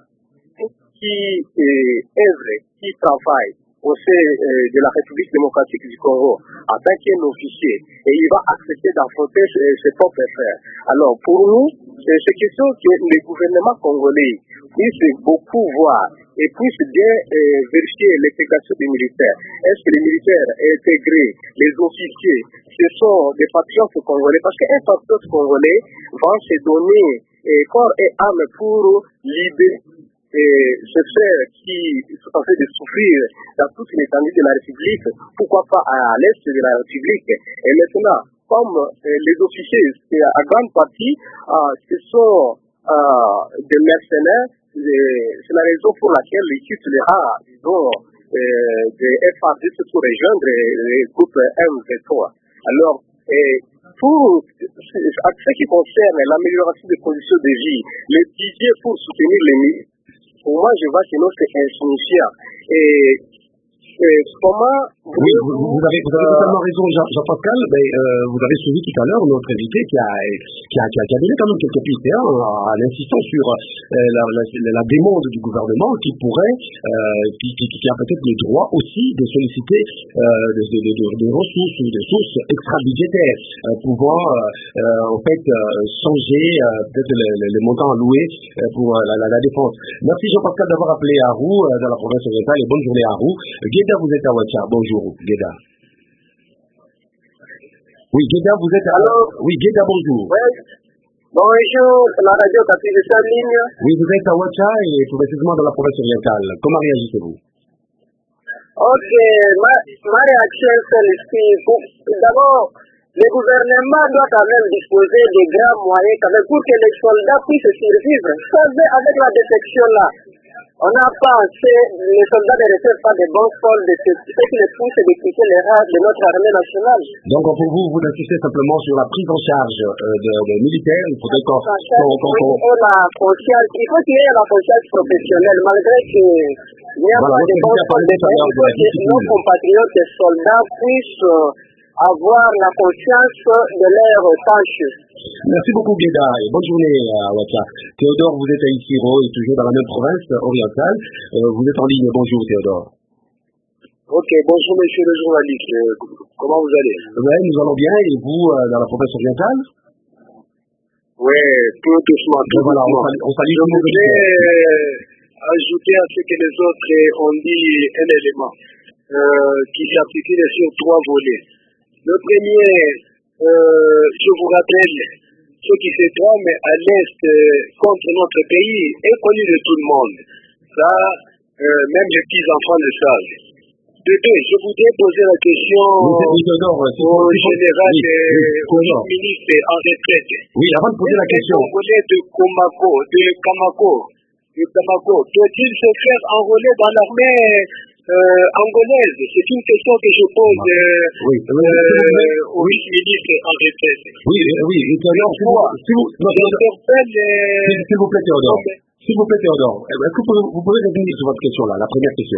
qui œuvrent, qui travaillent au sein euh, de la République démocratique du Congo en tant qu'officier, et il va accepter d'affronter ses, ses propres frères. Alors pour nous, c'est question que le gouvernement congolais puisse beaucoup voir et puisse bien euh, vérifier l'intégration des militaires. Est-ce que les militaires intégrés, les officiers, ce sont des patriotes congolais? Parce qu'un patriote congolais va se donner euh, corps et âme pour libérer et ce frère qui sont en train de souffrir dans toute l'étendue de la République, pourquoi pas à l'est de la République. Et maintenant, comme euh, les officiers, à grande partie, euh, ce sont euh, des mercenaires, c'est la raison pour laquelle ils quittent les rangs, disons, euh, des F A R D pour rejoindre les groupes M V trois. Alors, et pour ce qui concerne l'amélioration des conditions de vie, le budget pour soutenir les militaires, pour moi, je vois que non, c'est insignifiant. Et, et comment... Oui, vous, vous avez, vous avez totalement raison, Jean, Jean-Pascal. Mais, euh, vous avez suivi tout à l'heure notre invité qui a, qui a, qui a, qui a donné quand même quelques pistes hein, en insistant sur euh, la, la, la demande du gouvernement qui pourrait, euh, qui, qui, qui a peut-être le droit aussi de solliciter euh, des de, de, de, de ressources ou des sources extra-budgétaires, euh, pouvoir euh, en fait euh, changer euh, peut-être le, le, le montant alloué euh, pour euh, la, la, la défense. Merci Jean-Pascal d'avoir appelé Arou euh, dans la province orientale et bonne journée à Arou. Guéda, vous êtes à Ouacha. Bonjour, Guéda. Oui, Guéda, vous êtes à... Allô? Oui, Guéda, bonjour. Oui. Bonjour, la radio Capi de sa ligne. Oui, vous êtes à Ouacha et plus précisément dans la province orientale. Comment réagissez-vous? Ok, ma, ma réaction c'est ici. D'abord, le gouvernement doit quand même disposer de grands moyens quand même pour que les soldats puissent survivre. Vous savez, avec la défection là, on n'a pas assez, les soldats ne reçoivent pas de bons soldes, ce qui les pousse de quitter les rangs de notre armée nationale. Donc pour vous, vous insistez simplement sur la prise en charge euh, de, de militaires, il faudrait qu'on... Qu qu la conscience, il faut qu'il y ait la conscience professionnelle, malgré qu'il n'y a voilà, pas de bons soldes, il faut que nos compatriotes et soldats puissent euh, avoir la conscience de leurs tâches. Merci beaucoup Guéda et bonne journée à Ouacha. Théodore, vous êtes à Isiro et toujours dans la même province orientale. Euh, vous êtes en ligne. Bonjour Théodore. Ok, bonjour monsieur le journaliste. Comment vous allez? Oui, nous allons bien. Et vous, euh, dans la province orientale? Oui, tout doucement, tout voilà, doucement. On salue Je voudrais euh, ajouter à ce que les autres ont dit un élément euh, qui s'articule sur trois volets. Le premier, Euh, je vous rappelle, ce qui se trame à l'Est euh, contre notre pays est connu de tout le monde. Ça, euh, même les petits-enfants le savent. De deux, je voudrais poser la question au général au ministre en retraite. Oui, avant de poser la question. Les Congolais de Komako, de Kamako, de Kamako, doit-il se faire enrôler dans l'armée Euh, angolaise? C'est une question que je pose euh, oui, oui, euh, au vice-ministre en retraite. Oui, oui, Théodore, s'il vous, s'il vous plaît, Théodore. S'il vous plaît, Théodore. Est-ce que vous, vous pouvez revenir sur votre question là, la première question?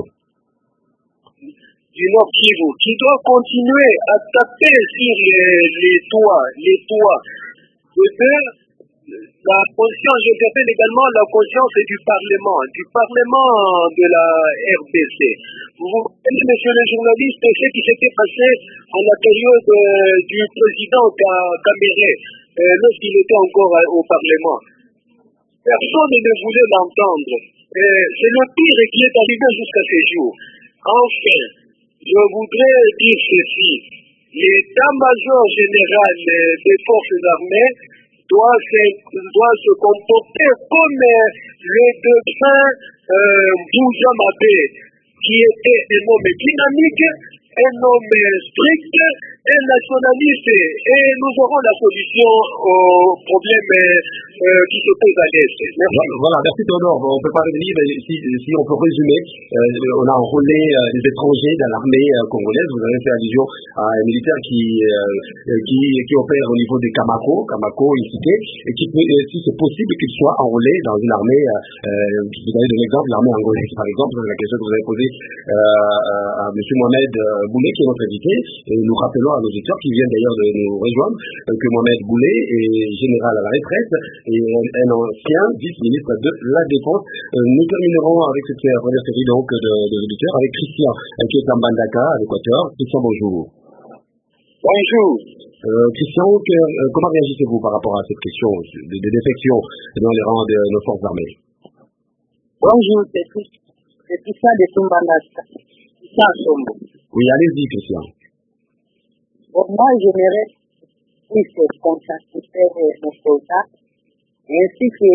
Du Nord Kivu, qui doit continuer à taper sur les, les toits, les toits. De deux, la conscience, j'interpelle également la conscience du Parlement, du Parlement de la R D C. Vous voyez, monsieur le journaliste, ce qui s'était passé en la période euh, du président Kamere, euh, lorsqu'il était encore euh, au Parlement. Personne ne voulait l'entendre. Euh, c'est le pire qui est arrivé jusqu'à ces jours. Enfin, je voudrais dire ceci. L'état-major général des forces armées doit se, doit se comporter comme euh, le défunt euh, Bouja Mabé, qui était un homme dynamique, un homme strict, un nationaliste, et nous aurons la solution aux problèmes euh, qui se posent à l'Est. Merci. Voilà, merci Théodore. Bon, on ne peut pas revenir, mais si, si on peut résumer, euh, on a enrôlé euh, des étrangers dans l'armée euh, congolaise. Vous avez fait allusion à un militaire qui, euh, qui, qui opère au niveau des Kamako, Kamako incité, et qui peut, euh, si c'est possible qu'il soit enrôlé dans une armée, euh, vous avez donné l'exemple, l'armée angolaise par exemple, c'est la question que vous avez posée euh, à M. Mohamed Boulé, qui est notre invité, et nous rappelons à nos auditeurs qui viennent d'ailleurs de nous rejoindre euh, que Mohamed Boulé est général à la retraite et un, un ancien vice-ministre de la Défense. Euh, nous terminerons avec cette première série donc de, de auditeurs avec Christian, euh, qui est à Mbandaka, à l'Équateur. Christian, bonjour. Bonjour. Euh, Christian, que, euh, comment réagissez-vous par rapport à cette question de, de défection dans les rangs de nos forces armées? Bonjour, c'est Christian de Mbandaka. Oui, allez-y, Christian. Bon, moi, j'aimerais plus conscientiser nos soldats, ainsi que...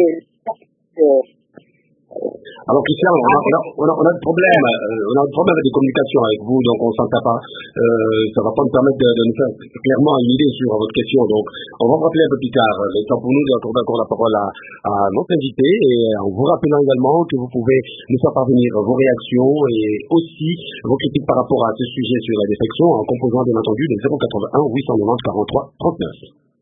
Alors, Christian, on a, on a, on a, on a un problème, euh, on a un problème de communication avec vous, donc on ne s'entend pas. Euh, ça ne va pas nous permettre de, de nous faire clairement une idée sur votre question. Donc, on va vous rappeler un peu plus tard. Le temps pour nous d'accorder encore la parole à, à notre invité, et en vous rappelant également que vous pouvez nous faire parvenir vos réactions et aussi vos critiques par rapport à ce sujet sur la défection en composant bien entendu le zéro quatre-vingt-un huit cent quatre-vingt-dix quarante-trois trente-neuf.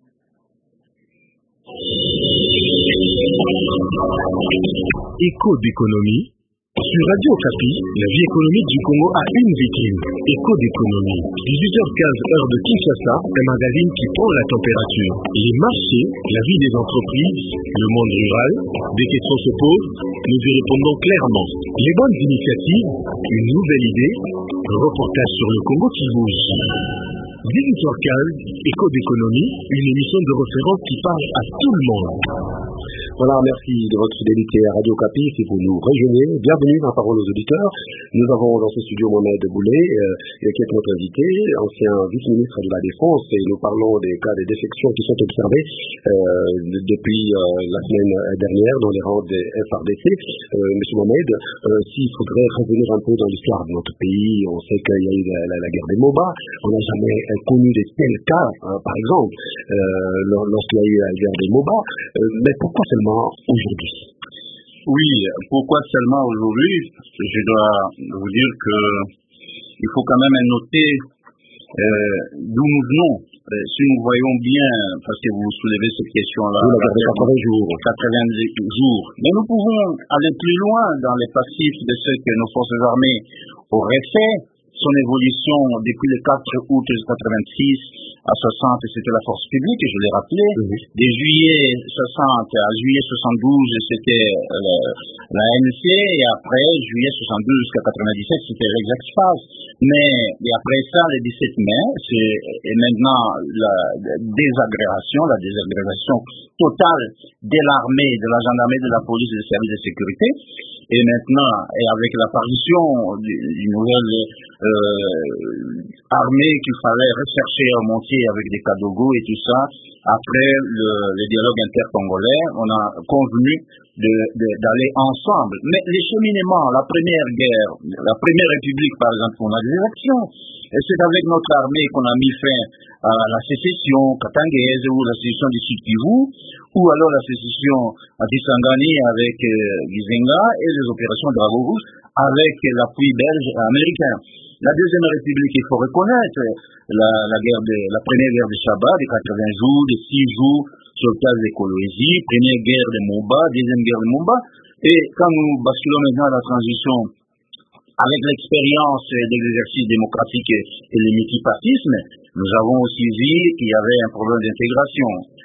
Écho d'économie. Sur Radio Okapi, la vie économique du Congo a une victime. Écho d'économie. dix-huit heures quinze heure de Kinshasa, un magazine qui prend la température. Les marchés, la vie des entreprises, le monde rural, des questions se posent, nous y répondons clairement. Les bonnes initiatives, une nouvelle idée, un reportage sur le Congo qui bouge. dix-huit heures quinze, Écho d'économie, une émission de référence qui parle à tout le monde. Voilà, merci de votre fidélité à Radio Okapi. Si vous nous rejoignez, bienvenue dans Parole aux auditeurs. Nous avons dans ce studio Mohamed Boulé, euh, qui est notre invité, ancien vice-ministre de la Défense, et nous parlons des cas de défection qui sont observés euh, depuis euh, la semaine dernière dans les rangs des F R D C. Euh, Monsieur Mohamed, euh, s'il faudrait revenir un peu dans l'histoire de notre pays, on sait qu'il y a eu la, la, la guerre des MOBA, on n'a jamais euh, connu de tels cas, hein, par exemple, euh, lorsqu'il y a eu la guerre des MOBA, euh, mais pourquoi seulement aujourd'hui? Oui, pourquoi seulement aujourd'hui? Je dois vous dire que il faut quand même noter euh, d'où nous venons. Euh, si nous voyons bien, parce que vous soulevez cette question-là, oui, quatre-vingts jours. quatre-vingts jours. Mais nous pouvons aller plus loin dans les passifs de ce que nos forces armées auraient fait. Son évolution depuis le quatre août quatre-vingt-six à soixante, c'était la force publique, je l'ai rappelé. Mmh. De juillet soixante à juillet soixante-douze, c'était euh, la N C, et après, juillet soixante-douze jusqu'à quatre-vingt-dix-sept, c'était l'ex-Exfaz. Mais, et après ça, le dix-sept mai, c'est et maintenant la, la désagrégation, la désagrégation totale de l'armée, de la gendarmerie, de la police et des services de sécurité. Et maintenant, et avec l'apparition d'une nouvelle euh, armée qu'il fallait rechercher et remonter avec des Kadogo et tout ça, après le, le dialogue intercongolais, on a convenu de, de, d'aller ensemble. Mais les cheminements, la première guerre, la première république par exemple, on a des élections. Et c'est avec notre armée qu'on a mis fin à la sécession katangaise ou la sécession du Sud-Kivu, ou alors la sécession à Kisangani avec euh, Gizenga et les opérations Dragon Rouge avec l'appui belge et américain. La deuxième république, il faut reconnaître la, la guerre de, la première guerre de Shabbat, de quatre-vingts jours, de six jours, sur le cas de l'écologie, première guerre de Moba, deuxième guerre de Moba, et quand nous basculons maintenant à la transition avec l'expérience de l'exercice démocratique et le multipartisme, nous avons aussi vu qu'il y avait un problème d'intégration.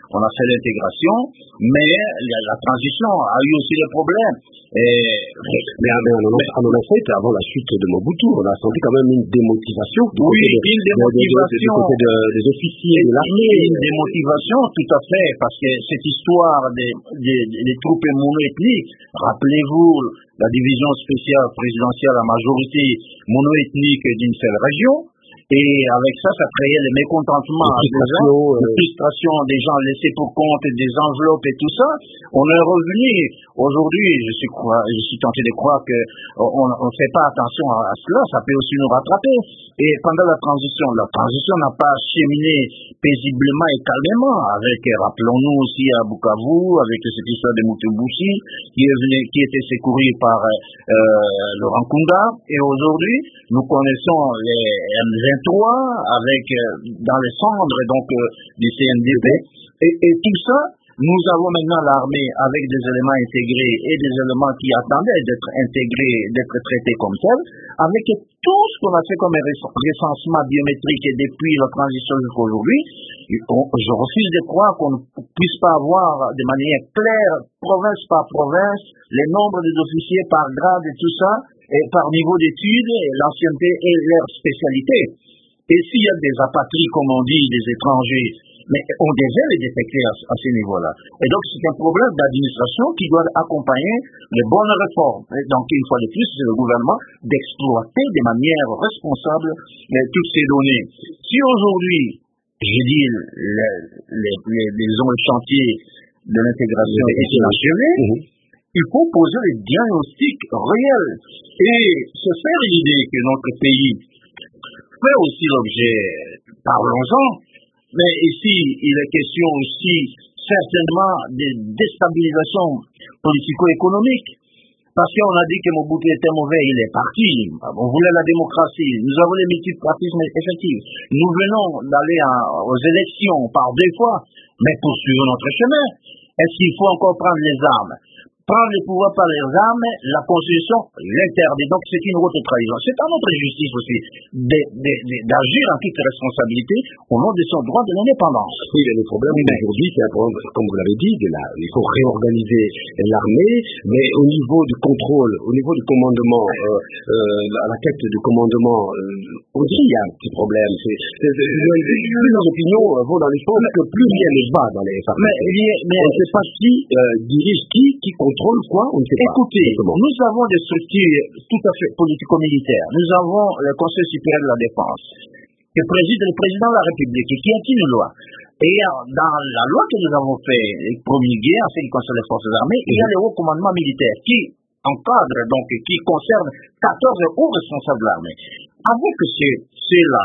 on a fait l'intégration, mais la, la transition a eu aussi des problèmes. Et... Mais, mais on, en, on en a fait avant la chute de Mobutu, on a senti quand même une démotivation. Oui, de, une démotivation. Du côté de, des officiers de l'armée. Une démotivation, tout à fait, parce que cette histoire des, des, des troupes monoethniques, rappelez-vous la division spéciale présidentielle à majorité monoethnique d'une seule région. Et avec ça, ça créait le mécontentement, la frustration, la frustration des gens laissés pour compte, des enveloppes et tout ça. On est revenu. Aujourd'hui, je suis, je suis tenté de croire que on ne fait pas attention à cela, ça peut aussi nous rattraper. Et pendant la transition, la transition n'a pas cheminé paisiblement et calmement avec, rappelons-nous aussi à Bukavu, avec cette histoire de Mutumbushi, qui est venu, qui était secouru par euh, Laurent Kunda. Et aujourd'hui, nous connaissons les M vingt-trois avec euh, dans les cendres donc euh, du C N D P. Et, et tout ça, nous avons maintenant l'armée avec des éléments intégrés et des éléments qui attendaient d'être intégrés, d'être traités comme tels, avec tout ce qu'on a fait comme recensement biométrique et depuis la transition jusqu'à aujourd'hui. Je refuse de croire qu'on ne puisse pas avoir de manière claire, province par province, les nombres des officiers par grade et tout ça, et par niveau d'études, l'ancienneté et leur spécialité. Et s'il y a des apatries, comme on dit, des étrangers, mais on devait les détecter à, à ce niveau-là. Et donc c'est un problème d'administration qui doit accompagner les bonnes réformes. Et donc une fois de plus, c'est le gouvernement d'exploiter de manière responsable les, toutes ces données. Si aujourd'hui, je dis, les, les, les, disons, le chantier de l'intégration est inachevé, mmh. il faut poser les diagnostics réels et se faire l'idée que notre pays fait aussi l'objet, parlons-en, mais ici, il est question aussi certainement de déstabilisation politico-économique. Parce qu'on a dit que Mobutu était mauvais, il est parti. On voulait la démocratie. Nous avons les multipartismes effectifs. Nous venons d'aller aux élections par deux fois, mais poursuivons notre chemin. Est-ce qu'il faut encore prendre les armes? Prendre le pouvoir par les armes, la Constitution l'interdit. Donc c'est une haute trahison. C'est à notre justice aussi d'agir en toute responsabilité au nom de son droit de l'indépendance. Oui, le problème aujourd'hui, c'est, comme vous l'avez dit, de la, il faut réorganiser l'armée, mais au niveau du contrôle, au niveau du commandement, euh, euh, à la tête du commandement, euh, on dit qu'il y a un petit problème. C'est, c'est, c'est, plus nos opinions vont dans les sens que plus rien ne va dans les familles. Mais, mais on ne sait pas qui euh, dirige qui, qui contrôle quoi, on ne sait pas. Écoutez, nous avons des structures tout à fait politico-militaires. Nous avons le Conseil supérieur de la défense, qui préside le président de la République et qui a une loi. Et dans la loi que nous avons fait promulguer en ce qui concerne les forces armées, il y a le haut commandement militaire qui encadre, donc qui concerne quatorze hauts responsables de l'armée. Avec ceux-là,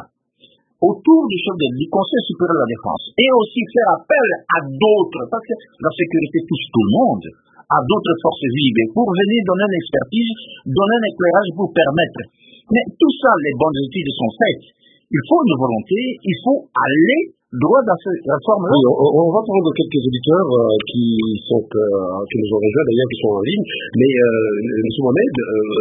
autour du chef du Conseil supérieur de la défense, et aussi faire appel à d'autres, parce que la sécurité touche tout le monde, à d'autres forces vives, pour venir donner une expertise, donner un éclairage pour permettre. Mais tout ça, les bonnes études sont faites. Il faut une volonté, il faut aller droit dans cette réforme-là. Oui, on, on va prendre quelques auditeurs euh, qui sont euh, qui nous ont rejoints d'ailleurs, qui sont en ligne. Mais euh, M. Mohamed,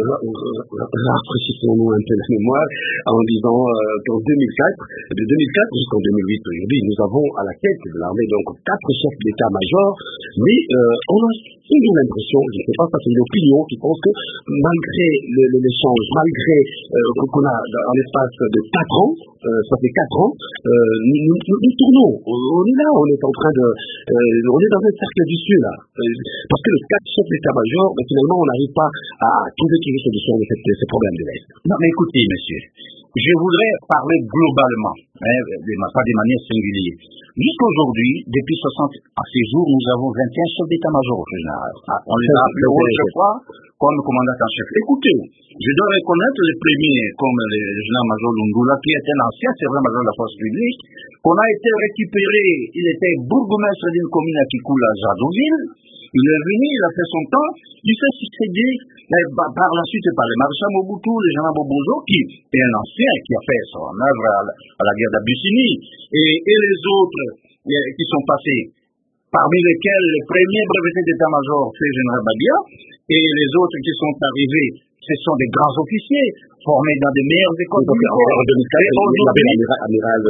euh, rafraîchissons-nous un peu la mémoire en disant euh, qu'en deux mille quatre, de deux mille quatre jusqu'en deux mille huit aujourd'hui, nous avons à la tête de l'armée donc quatre chefs d'état-major, mais euh, on a toujours l'impression, je ne sais pas, ça c'est une opinion qui pense que malgré l'échange, malgré euh, qu'on a en l'espace de quatre ans, euh, ça fait quatre ans, euh, nous, nous nous tournons, on est là, on est en train de, euh, on est dans un cercle vicieux là, euh, parce que le quatre chefs d'état-major, ben, finalement on n'arrive pas à trouver une solution de, cette, de ces problèmes de l'Est. Non mais écoutez monsieur, je voudrais parler globalement, hein, pas de manière singulière. Jusqu'aujourd'hui, depuis soixante à ces jours, nous avons vingt et un chefs d'état-major au général. On les a appelés autrefois comme commandant en chef. Écoutez, je dois reconnaître les premiers, comme le général-major Lungula, qui était un ancien sergent-major de la force publique, qu'on a été récupéré, il était bourgmestre d'une commune à Kikoula, Jadoville. Il est venu, il a fait son temps, il s'est succédé par la suite par le maréchal Mobutu, le général Bobozo, qui est un ancien, qui a fait son œuvre à la, à la guerre d'Abyssinie, et, et les autres et, qui sont passés, parmi lesquels le premier breveté d'état-major, c'est le général Badia, et les autres qui sont arrivés, ce sont des grands officiers formés dans des meilleures écoles militaires. En deux mille quatre, il y avait l'amiral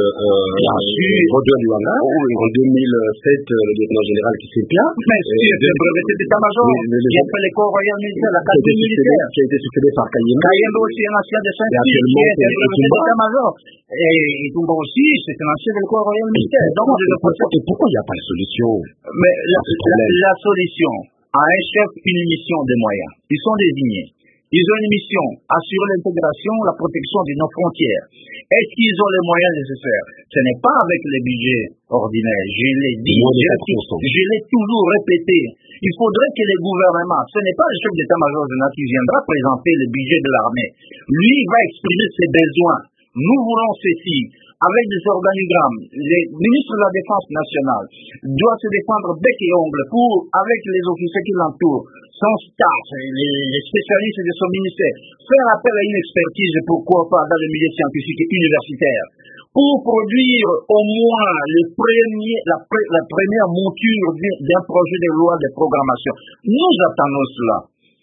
Roger Luanga. En deux mille sept, le lieutenant général Kissempia. Mais c'est le brevet d'état-major qui a fait l'école royale militaire, l'académie militaire. Qui a été succédé par Kayembe. Kayembe aussi, un ancien de Saint-Cyr, qui a été le brevet d'état-major. Et Itumba aussi, c'est un ancien de l'école royale militaire. Et pourquoi il n'y a pas de solution? Mais la solution a un chef, une mission des moyens. Ils sont désignés. Ils ont une mission, assurer l'intégration, la protection de nos frontières. Est-ce qu'ils ont les moyens nécessaires? Ce n'est pas avec les budgets ordinaires. Je l'ai dit, je, je l'ai toujours répété. Il faudrait que les gouvernements, ce n'est pas le chef d'état-major général qui viendra présenter le budget de l'armée. Lui va exprimer ses besoins. Nous voulons ceci. Avec des organigrammes, les ministres de la Défense nationale doivent se défendre bec et ongle pour, avec les officiers qui l'entourent, son staff, les, les spécialistes de son ministère, faire appel à une expertise, pourquoi pas, dans le milieu scientifique et universitaire, pour produire au moins le premier, la, la première monture d'un projet de loi de programmation. Nous attendons cela.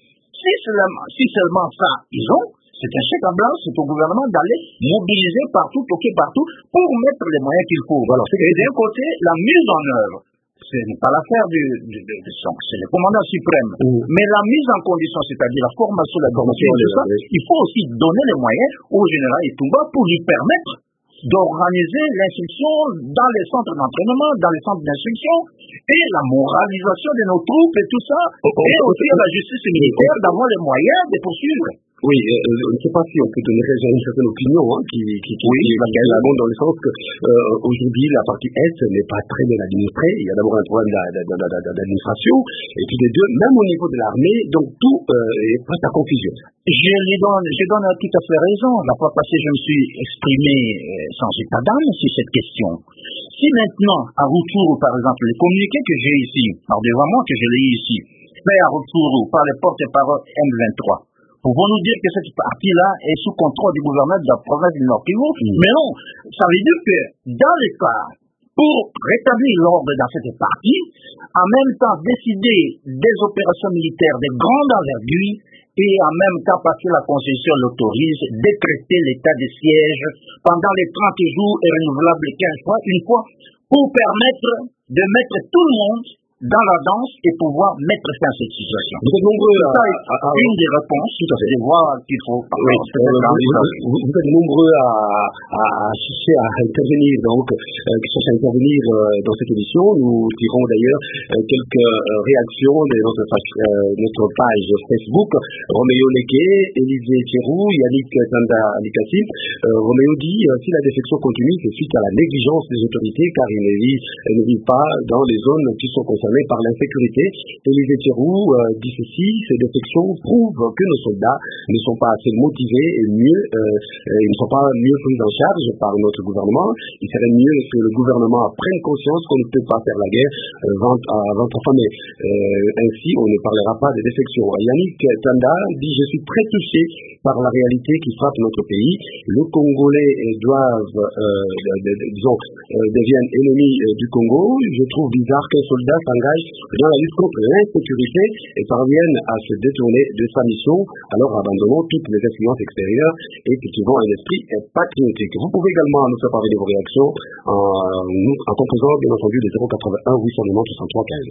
Si seulement, si seulement ça, ils ont, c'est un chèque en blanc, c'est au gouvernement d'aller mobiliser partout, toquer partout, pour mettre les moyens qu'il faut. Alors, et d'un côté, la mise en œuvre, ce n'est pas l'affaire du, du, du, du son, c'est le commandant suprême. Mmh. Mais la mise en condition, c'est-à-dire la formation, la formation, tout ça, il faut aussi donner les moyens au général Itumba pour lui permettre d'organiser l'instruction dans les centres d'entraînement, dans les centres d'instruction, et la moralisation de nos troupes et tout ça, oh, oh, et aussi oh, la justice militaire d'avoir les moyens de poursuivre. Oui, euh, je ne sais pas si on peut donner raison à une certaine opinion hein, qui, qui, qui, oui, qui est là dans le sens que euh, aujourd'hui la partie Est n'est pas très bien administrée. Il y a d'abord un problème d'administration et puis les deux, même au niveau de l'armée, donc tout euh, est presque à confusion. Je lui donne, je donne tout à fait raison. La fois passée, je me suis exprimé sans état d'âme sur cette question. Si maintenant, à Rutshuru, par exemple, les communiqués que j'ai ici, alors devant moi que je l'ai ici, fait à Rutshuru par les porte-parole M vingt-trois, pouvons-nous dire que cette partie-là est sous contrôle du gouvernement de la province du Nord Kivu? Mmh. Mais non, ça veut dire que dans les cas, pour rétablir l'ordre dans cette partie, en même temps décider des opérations militaires de grande envergure et en même temps, parce que la Constitution l'autorise, décréter l'état de siège pendant les trente jours et renouvelable quinze fois, une fois, pour permettre de mettre tout le monde dans la danse et pouvoir mettre fin à cette situation. Vous êtes nombreux à, à, à une des réponses, tout à fait, de voir qu'il faut. Oui, euh, vous, vous, vous êtes nombreux à, à, à chercher à intervenir, donc, euh, qui cherchent à intervenir euh, dans cette émission. Nous tirons d'ailleurs euh, quelques euh, réactions de notre, euh, notre page Facebook. Roméo Leké, Élisée Thierou, Yannick Tanda Alikassi. Euh, Roméo dit euh, si la défection continue, c'est suite à la négligence des autorités, car ils ne vivent, ne vivent pas dans les zones qui sont concernées par l'insécurité. Élisée Thierou euh, dit ceci, ces défections prouvent que nos soldats ne sont pas assez motivés et mieux, euh, ils ne sont pas mieux pris en charge par notre gouvernement. Il serait mieux que le gouvernement prenne conscience qu'on ne peut pas faire la guerre euh, vente à vente à femme. Euh, ainsi, on ne parlera pas des défections. Yannick Tanda dit, je suis très touché par la réalité qui frappe notre pays. Le Congolais doivent, euh, de, de, disons, euh, deviennent ennemis euh, du Congo. Je trouve bizarre qu'un soldat s'engage dans la lutte contre l'insécurité et parvienne à se détourner de sa mission. Alors abandonnons toutes les influences extérieures et cultivons un esprit patriotique. Vous pouvez également nous faire parler de vos réactions en, en composant bien entendu le zéro quatre-vingt-un huit cent neuf soixante-trois quinze.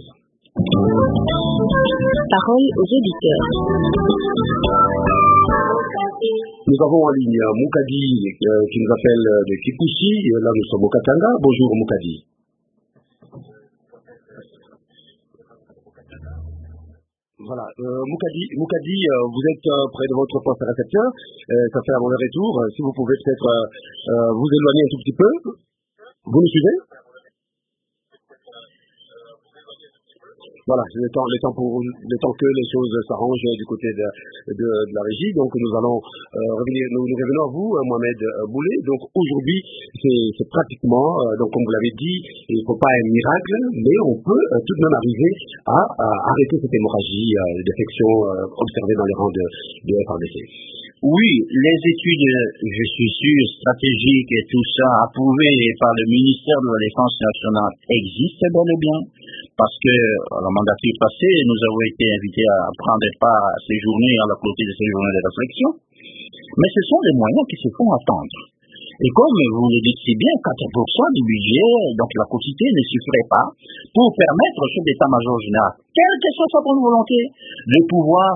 Parole aux auditeurs. Nous avons en ligne Moukadi euh, qui nous appelle de Kikuchi. Là nous sommes au Katanga. Bonjour Moukadi. Voilà, euh, Moukadi, Moukadi euh, vous êtes euh, près de votre poste récepteur, euh, ça fait un mauvais retour. Euh, si vous pouvez peut-être euh, euh, vous éloigner un tout petit peu. Vous nous suivez? Voilà, le temps, le temps pour, le temps que les choses s'arrangent du côté de, de, de la régie. Donc nous allons euh, revenir, nous, nous revenons à vous, Mohamed Boulé. Donc aujourd'hui, c'est, c'est pratiquement, euh, donc comme vous l'avez dit, il ne faut pas un miracle, mais on peut euh, tout de même arriver à, à arrêter cette hémorragie euh, d'infection euh, observée dans les rangs de, de F R D C. Oui, les études, je suis sûr, stratégiques et tout ça, approuvées par le ministère de la Défense nationale existent bel et bien. parce que à la mandature passée, nous avons été invités à prendre part à ces journées, à la clôture de ces journées de réflexion. Mais ce sont des moyens qui se font attendre. Et comme vous le dites si bien, quatre pour cent du budget, donc la quantité ne suffirait pas pour permettre au chef d'état-major général, quelle que soit sa bonne volonté, de pouvoir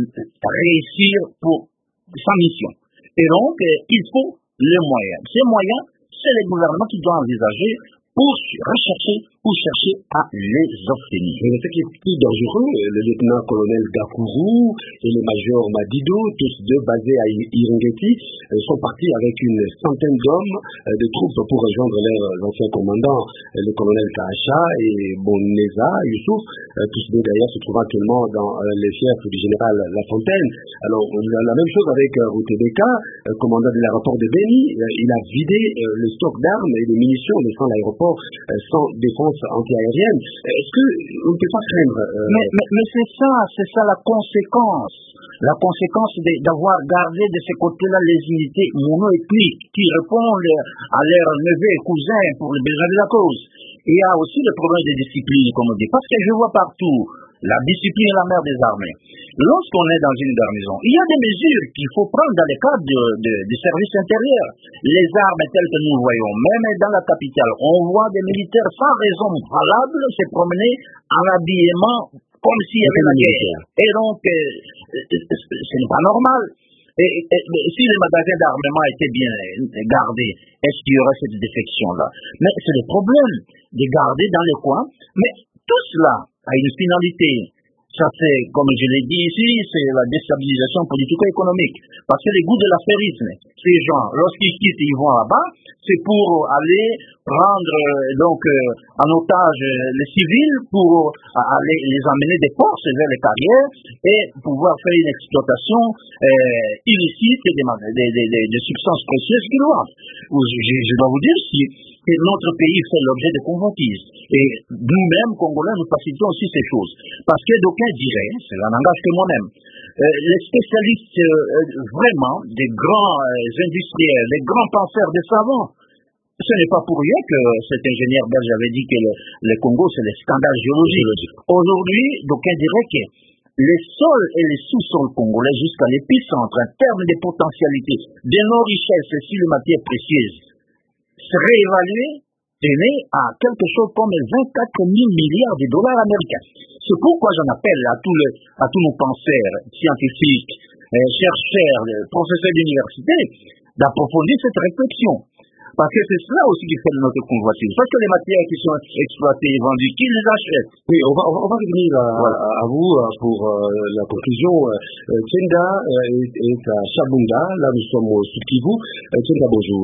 réussir pour sa mission. Et donc, il faut les moyens. Ces moyens, c'est le gouvernement qui doit envisager pour rechercher, pour chercher à les obtenir. Mais ce qui est plus dangereux, le lieutenant-colonel Gakourou et le major Madido, tous deux basés à Iringeti, sont partis avec une centaine d'hommes, de troupes pour rejoindre leurs anciens commandants, le colonel Kahacha et Boneza Youssouf, tous deux d'ailleurs se trouvent actuellement dans les fiefs du général Lafontaine. Alors, la même chose avec Routebeka, commandant de l'aéroport de Beni, il a vidé le stock d'armes et de munitions laissant l'aéroport sans défense antiaérienne. Est-ce qu'on ne peut pas craindre euh... Mais, mais, mais c'est ça, c'est ça la conséquence. La conséquence d'avoir gardé de ce côté-là les unités monoethniques qui répondent à leurs neveux et cousins pour les besoins de la cause. Il y a aussi le problème de discipline, comme on dit, parce que je vois partout la discipline est la mère des armées. Lorsqu'on est dans une garnison, il y a des mesures qu'il faut prendre dans le cadre de, de, du service intérieur. Les armes telles que nous voyons, même dans la capitale, on voit des militaires sans raison valable se promener en habillement comme s'il y avait la guerre. Et donc, euh, ce n'est pas normal. Et, et, si les magasins d'armement étaient bien gardés, est-ce qu'il y aurait cette défection-là? Mais c'est le problème de garder dans les coins. Mais tout cela a une finalité. Ça c'est, comme je l'ai dit ici, c'est la déstabilisation politico-économique. Parce que les goûts de l'affairisme, ces gens, lorsqu'ils quittent, ils vont là-bas, c'est pour aller prendre donc euh, en otage les civils, pour euh, aller les emmener des forces vers les carrières et pouvoir faire une exploitation euh, illicite des, des, des, des, des substances précieuses qu'ils doivent. Je, je dois vous dire si que notre pays fait l'objet de convoitises. Et nous-mêmes, Congolais, nous facilitons aussi ces choses. Parce que d'aucuns diraient, cela n'engage que moi-même, euh, les spécialistes euh, vraiment des grands euh, industriels, les grands penseurs des savants, ce n'est pas pour rien que cet ingénieur belge avait dit que le, le Congo, c'est le scandale géologique. Aujourd'hui, d'aucuns diraient que les sols et les sous-sols congolais jusqu'à l'épicentre, en termes de potentialité, de nos richesses et sur les matières précieuses, seraient évalués, tenez, à quelque chose comme vingt-quatre mille milliards de dollars américains. C'est pourquoi j'en appelle à tous, les, à tous nos penseurs scientifiques, euh, chercheurs, professeurs d'université, d'approfondir cette réflexion. Parce que c'est cela aussi qui fait notre convoitise. Parce que les matières qui sont exploitées et vendues, qui les achètent? Oui, on va, on va, on va revenir à, voilà. à, à vous pour euh, la conclusion. Euh, Tienda euh, est, est à Chabunda, là nous sommes au Sud-Kivu. Euh, Tienda, bonjour.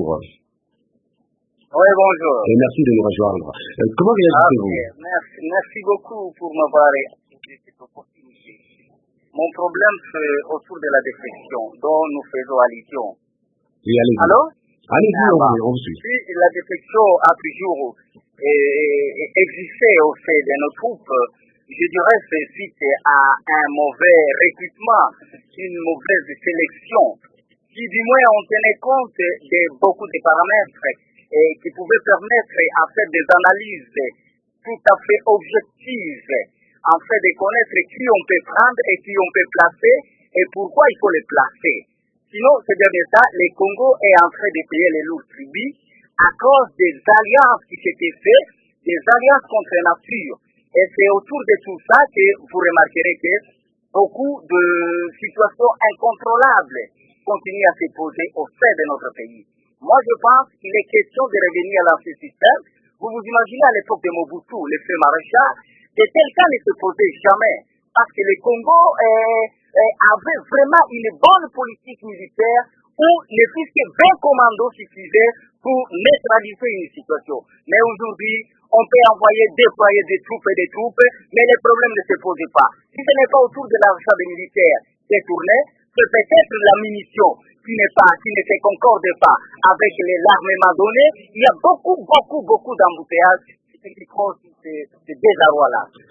Oui, bonjour. Et merci de nous rejoindre. Euh, comment réagissez-vous? Okay. Merci, merci beaucoup pour m'avoir accordé cette opportunité. Mon problème, c'est autour de la défection dont nous faisons allusion. Oui, allez-y. Allô? Allez-y, ah, on, bah, on vous suit. Si la défection a toujours eh, existé au sein de nos troupes, je dirais que c'est suite à un mauvais recrutement, une mauvaise sélection, qui du moins on tenait compte de beaucoup de paramètres et qui pouvaient permettre à faire des analyses tout à fait objectives, en fait de connaître qui on peut prendre et qui on peut placer et pourquoi il faut les placer. Sinon, c'est bien ça, le Congo est en train de payer les lourds tribus à cause des alliances qui s'étaient faites, des alliances contre la nature. Et c'est autour de tout ça que vous remarquerez que beaucoup de situations incontrôlables continuent à se poser au sein de notre pays. Moi, je pense qu'il est question de revenir à l'ancien système. Vous vous imaginez à l'époque de Mobutu, le feu maréchal, que tel cas ne se posait jamais. Parce que le Congo est, est, avait vraiment une bonne politique militaire où ne fût que vingt commandos suffisaient pour neutraliser une situation. Mais aujourd'hui, on peut envoyer, déployer des troupes et des troupes, mais les problèmes ne se posent pas. Si ce n'est pas autour de l'argent des militaires détourné, c'est peut-être la munition qui n'est pas, qui ne se concorde pas avec l'armement donné. Il y a beaucoup, beaucoup, beaucoup d'embouteillages qui cause ce désarroi-là.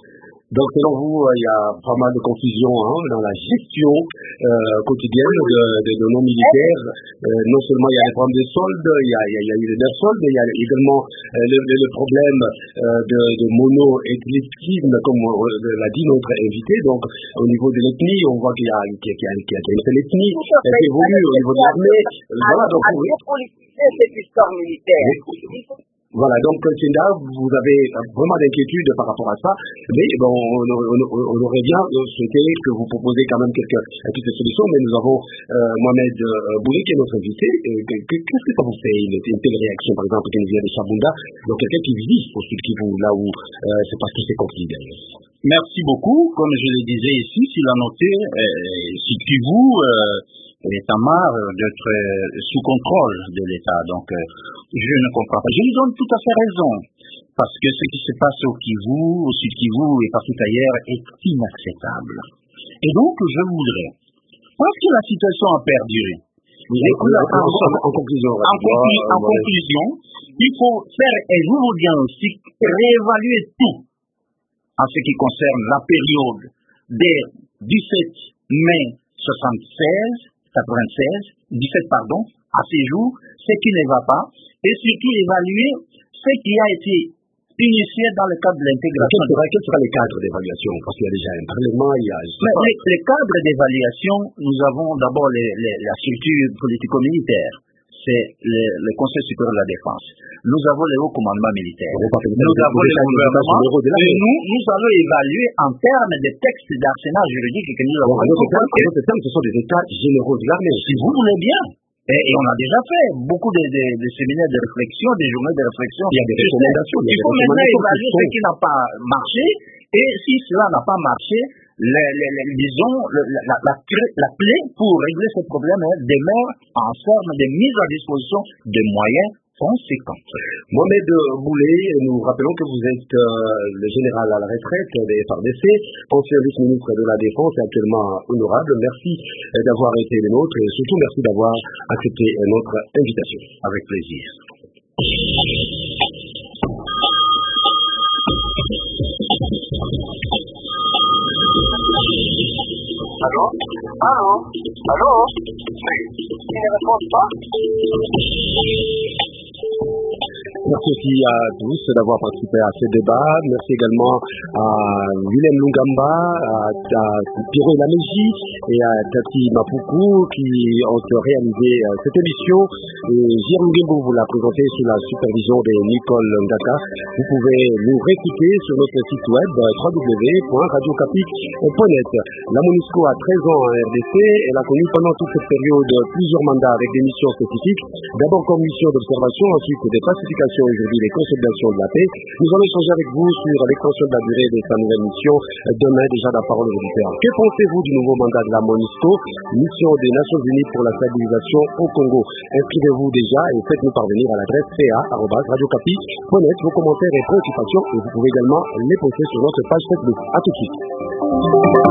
Donc, selon vous, il y a pas mal de confusion hein, dans la gestion euh, quotidienne de, de, de nos militaires. Euh, non seulement il y a les problèmes de soldes, il y a, il y a, il y a eu les soldes, mais il y a également euh, le, le, le problème euh, de, de mono-ethnisme, comme l'a dit notre invité. Donc, au niveau de l'ethnie, on voit qu'il y a, qu'il y a, qu'il y a une seule ethnie qui évolue au niveau de l'armée. Voilà, donc, oui. Cette histoire militaire. Voilà, donc Cinda, vous avez vraiment d'inquiétude par rapport à ça, mais bon, on, on, on aurait bien souhaité que vous proposiez quand même quelques petites solutions, mais nous avons euh, Mohamed euh, Boulé qui est notre invité. Qu'est-ce que ça vous fait une, une telle réaction, par exemple, qui nous vient de Chabunda, donc quelqu'un qui vit au Sud Kivu, là où euh, c'est parce que c'est conflit derrière. Merci beaucoup. Comme je le disais ici, s'il a noté, euh, Sud Kivu, euh, l'état-mar d'être sous contrôle de l'État. Donc, euh, je ne comprends pas. Je lui donne tout à fait raison. Parce que ce qui se passe au Kivu, au Sud Kivu et partout ailleurs est inacceptable. Et donc, je voudrais, parce que la situation a perduré, oui, en, en, en, en conclusion, en, conclu, en ouais. conclusion, il faut faire un nouveau diagnostic, réévaluer tout en ce qui concerne la période des dix-sept mai soixante-seize, quatre-vingt-seize, dix-sept pardon, à ces jours, ce qui ne va pas, et surtout évaluer ce qui a été initié dans le cadre de l'intégration. Quel sera, quel sera les cadres d'évaluation? Parce qu'il y a déjà un parlement, il y a... Mais les, les cadres d'évaluation, nous avons d'abord les, les, la structure politico-militaire, c'est le, le Conseil supérieur de la défense. Nous avons les hauts commandements militaires. Nous avons le gouvernement. Et nous, nous allons évaluer en termes de textes d'arsenal juridique que nous avons. En d'autres termes, ce sont des états généraux de l'armée. Si vous voulez bien. Et, et on a déjà fait beaucoup de, de, de séminaires de réflexion, des journées de réflexion. Il y a des recommandations. Il faut maintenant évaluer ce qui n'a pas marché. Et si cela n'a pas marché, les, les, les, disons, le, la, la, la, la clé pour régler ce problème demeure en forme de mise à disposition de moyens conséquents. Mohamed Boulé, nous rappelons que vous êtes euh, le général à la retraite des F A R D C, ancien vice-ministre de la Défense et actuellement honorable. Merci d'avoir été le nôtre et surtout merci d'avoir accepté notre invitation. Avec plaisir. Allô? Allô? Allô? Oui. Il ne répond pas? Merci aussi à tous d'avoir participé à ce débat. Merci également à Willem Lungamba, à, à Pierrot Lameji et à Tati Mapuku qui ont réalisé cette émission. Jérôme Guimbo vous l'a présenté sous la supervision de Nicole Ngaka. Vous pouvez nous réécouter sur notre site web w w w point radio capi point net. La MONUSCO a treize ans en R D C. Elle a connu pendant toute cette période plusieurs mandats avec des missions spécifiques. D'abord comme mission d'observation, ensuite des pacifications et aujourd'hui les consolidations de la paix. Nous allons échanger avec vous sur l'extension de la durée de sa nouvelle mission. Demain déjà la parole aux auditeurs. Que pensez-vous du nouveau mandat de la MONUSCO, mission des Nations Unies pour la stabilisation au Congo? Inscrivez-vous déjà et faites-nous parvenir à l'adresse c a arobase radio capi point net vos commentaires et préoccupations et vous pouvez également les poster sur notre page Facebook. À tout de suite.